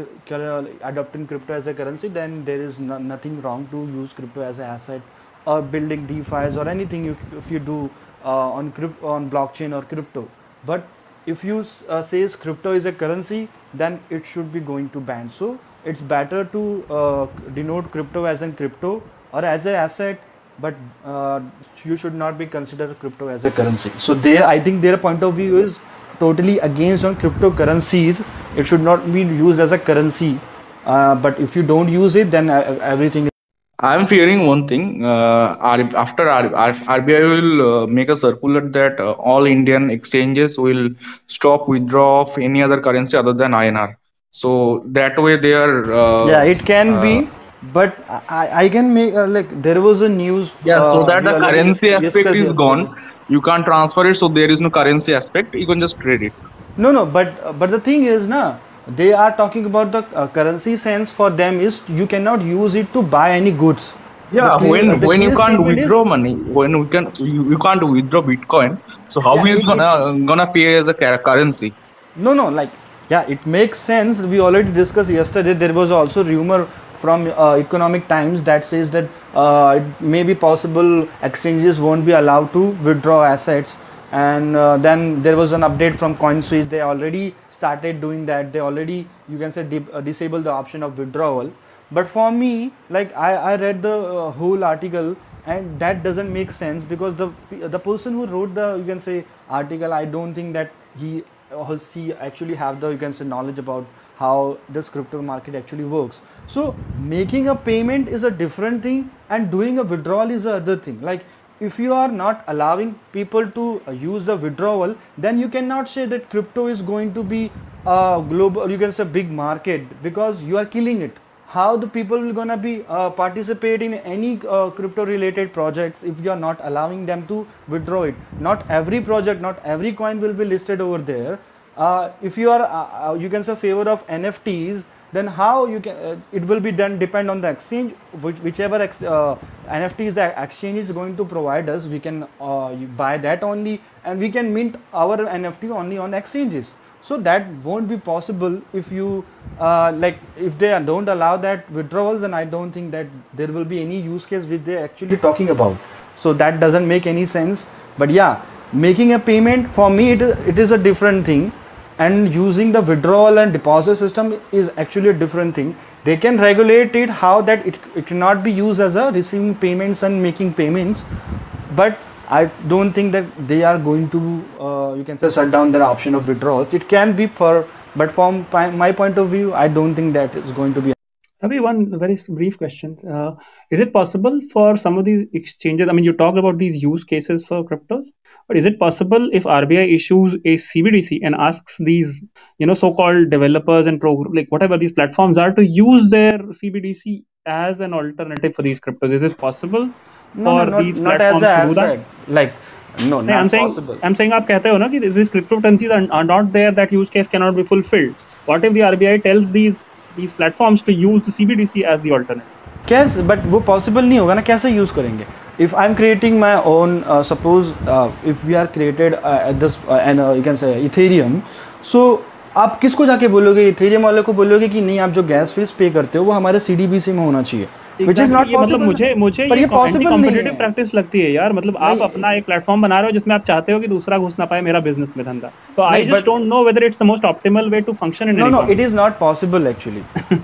adopting crypto as a currency, then there is no, nothing wrong to use crypto as an asset or building DeFi's or anything if, if you do uh, on crypto, on blockchain or crypto. But if you uh, says crypto is a currency, then it should be going to ban. So it's better to uh, denote crypto as in crypto or as an asset, but uh, you should not be considered crypto as a currency. So there, I think their point of view is totally against on cryptocurrencies. It should not be used as a currency. Uh, but if you don't use it, then uh, everything is. I'm fearing one thing. Uh, R- after R- R- RBI will uh, make a circular that uh, all Indian exchanges will stop withdraw of any other currency other than I N R. So that way they are. Uh, yeah, it can uh, be, but I, I can make uh, like there was a news. Yeah, so uh, that we the already currency dis- aspect discussed is yesterday. gone. You can't transfer it, so there is no currency aspect. You can just trade it. No, no, but uh, but the thing is, na, they are talking about the uh, currency sense for them is you cannot use it to buy any goods. Yeah, The clear- when uh, the when you clear can't statement is- withdraw money, when we can you, you can't withdraw Bitcoin. So how Yeah, is it- gonna gonna pay as a ca- currency? No, no, like, yeah, it makes sense. We already discussed yesterday. There was also rumor from uh, Economic Times that says that uh, it may be possible exchanges won't be allowed to withdraw assets. And uh, then there was an update from CoinSwitch. They already started doing that. They already, you can say, di- uh, disable the option of withdrawal. But for me, like, I, I read the uh, whole article, and that doesn't make sense because the the person who wrote the, you can say, article, I don't think that he or she actually have the, you can say, knowledge about how this crypto market actually works. So making a payment is a different thing, and doing a withdrawal is a other thing. Like, if you are not allowing people to uh, use the withdrawal, then you cannot say that crypto is going to be a global, you can say, big market, because you are killing it. How the people will gonna be uh, participate in any uh, crypto related projects if you are not allowing them to withdraw it? Not every project, not every coin will be listed over there. Uh, if you are uh, uh, you can say favor of N F Ts, then how you can uh, it will be then depend on the exchange, which, whichever ex, uh, N F Ts the exchange is going to provide us, we can uh, buy that only, and we can mint our N F T only on exchanges. So that won't be possible if you uh, like if they don't allow that withdrawals, then I don't think that there will be any use case which they're actually talking about. So that doesn't make any sense. But yeah, making a payment for me, it, it is a different thing. And using the withdrawal and deposit system is actually a different thing. They can regulate it how that it, it cannot be used as a receiving payments and making payments. But I don't think that they are going to, uh, you can say, shut down their option of withdrawals. It can be for, but from my point of view, I don't think that is going to be. Abhi, one very brief question. Uh, is it possible for some of these exchanges, I mean, you talked about these use cases for cryptos, but is it possible if R B I issues a C B D C and asks these, you know, so-called developers and program, like whatever these platforms are, to use their C B D C as an alternative for these cryptos? Is it possible No, for no, not, these not platforms as a to do that? asset. Like, no, नहीं, not I'm saying, possible. I'm saying आप कहते हो ना कि these cryptocurrencies are, are not there, that use case cannot be fulfilled. What if the R B I tells these these platforms to use the C B D C as the alternative? कैसे, but वो possible नहीं होगा ना, कैसे use करेंगे? If I'm creating my own, uh, suppose uh, if we are created uh, at this uh, and uh, you can say Ethereum, so आप किसको जाके बोलोगे? Ethereum वाले को बोलोगे कि नहीं, आप जो गैस फीस पे करते हो वो हमारे C D B C में होना चाहिए, which is not ये मतलब possible. मुझे मुझे पर ये ये possible नहीं कॉम्पिटिटिव है. प्रैक्टिस लगती है यार. मतलब आप अपना एक प्लेटफॉर्म बना रहे हो जिसमें आप चाहते हो कि दूसरा घुस ना पाए मेरा बिजनेस में धंधा. तो I just don't know whether it's the most optimal way to function in no no it is not possible actually.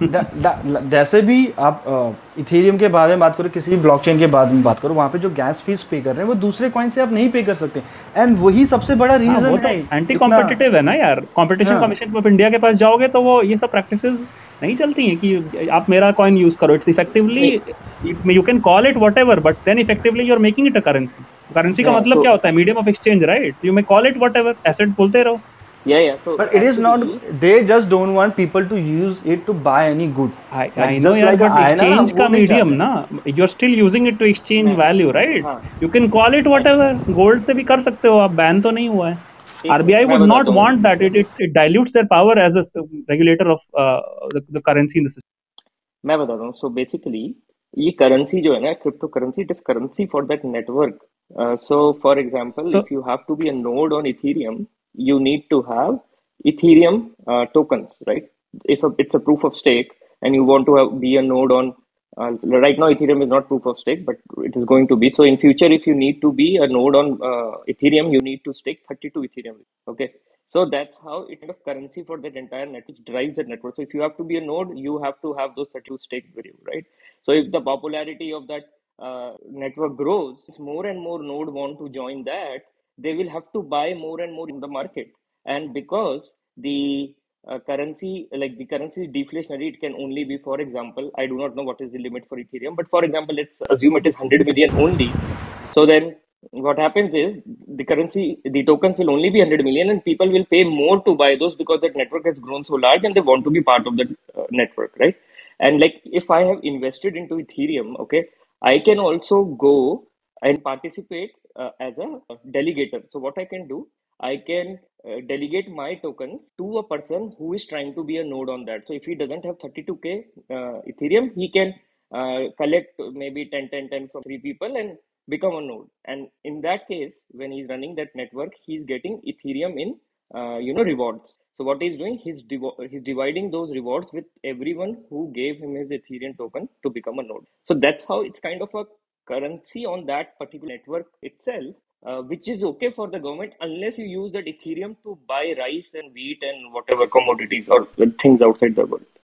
जैसे भी आप इथेरियम के बारे में बात करो, किसी भी ब्लॉकचेन के बारे में बात करो, वहाँ पे जो गैस फीस पे कर रहे हैं वो दूसरे कॉइन से आप नहीं पे कर सकते. एंड वही सबसे बड़ा रीजन है. एंटी कॉम्पिटिटिव है ना यार. कंपटीशन कमीशन ऑफ इंडिया के पास जाओगे तो वो ये सब प्रैक्टिसेस नहीं चलती हैं कि आप मेरा कॉइन यूज करो. It's effectively you can call it whatever, but then effectively you are making it a currency. Currency का मतलब क्या होता है? Medium of exchange, right? You may call it whatever, asset बोलते रहो. Yeah, yeah. So, but it is not. They just don't want people to use it to buy any good. I, I know, yeah, like but exchange का medium ना, you're still using it to exchange yeah. value, right? हाँ. You can call it whatever. Gold से भी कर सकते हो आप, ban तो नहीं हुआ है. R B I would not want that. It, it it dilutes their power as a regulator of uh, the, the currency in the system. मैं बताता हूँ. So basically, ये currency जो है ना, cryptocurrency, it is currency for that network. Uh, so for example, so, if you have to be a node on Ethereum, you need to have Ethereum uh, tokens, right? If a, it's a proof of stake and you want to have, be a node on, uh, right now Ethereum is not proof of stake, but it is going to be. So in future, if you need to be a node on uh, Ethereum, you need to stake thirty-two Ethereum. Okay. So that's how it kind of currency for that entire network, which drives that network. So if you have to be a node, you have to have those thirty-two stake with you, right? So if the popularity of that uh, network grows, more and more node want to join that, they will have to buy more and more in the market. And because the uh, currency, like the currency is deflationary, it can only be, for example, I do not know what is the limit for Ethereum, but for example, let's assume it is one hundred million only. So then what happens is the currency, the tokens will only be one hundred million and people will pay more to buy those because that network has grown so large and they want to be part of that uh, network, right? And like if I have invested into Ethereum, okay, I can also go and participate uh, as a delegator. So what I can do, I can uh, delegate my tokens to a person who is trying to be a node on that. So if he doesn't have thirty-two K uh, Ethereum, he can uh, collect maybe ten, ten, ten from three people and become a node. And in that case, when he's running that network, he's getting Ethereum in uh, you know rewards. So what he's doing, he's div- he's dividing those rewards with everyone who gave him his Ethereum token to become a node. So that's how it's kind of a currency on that particular network itself, uh, which is okay for the government unless you use that Ethereum to buy rice and wheat and whatever commodities or things outside the world.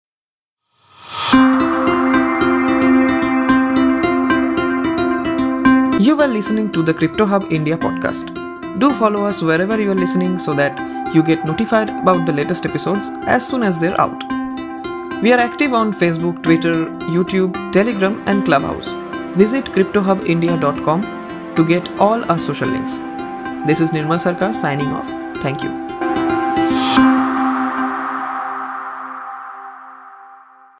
You were listening to the Crypto Hub India podcast. Do follow us wherever you are listening so that you get notified about the latest episodes as soon as they're out. We are active on Facebook, Twitter, YouTube, Telegram and Clubhouse. Visit crypto hub india dot com to get all our social links. This is Nirmal Sarkar signing off. Thank you.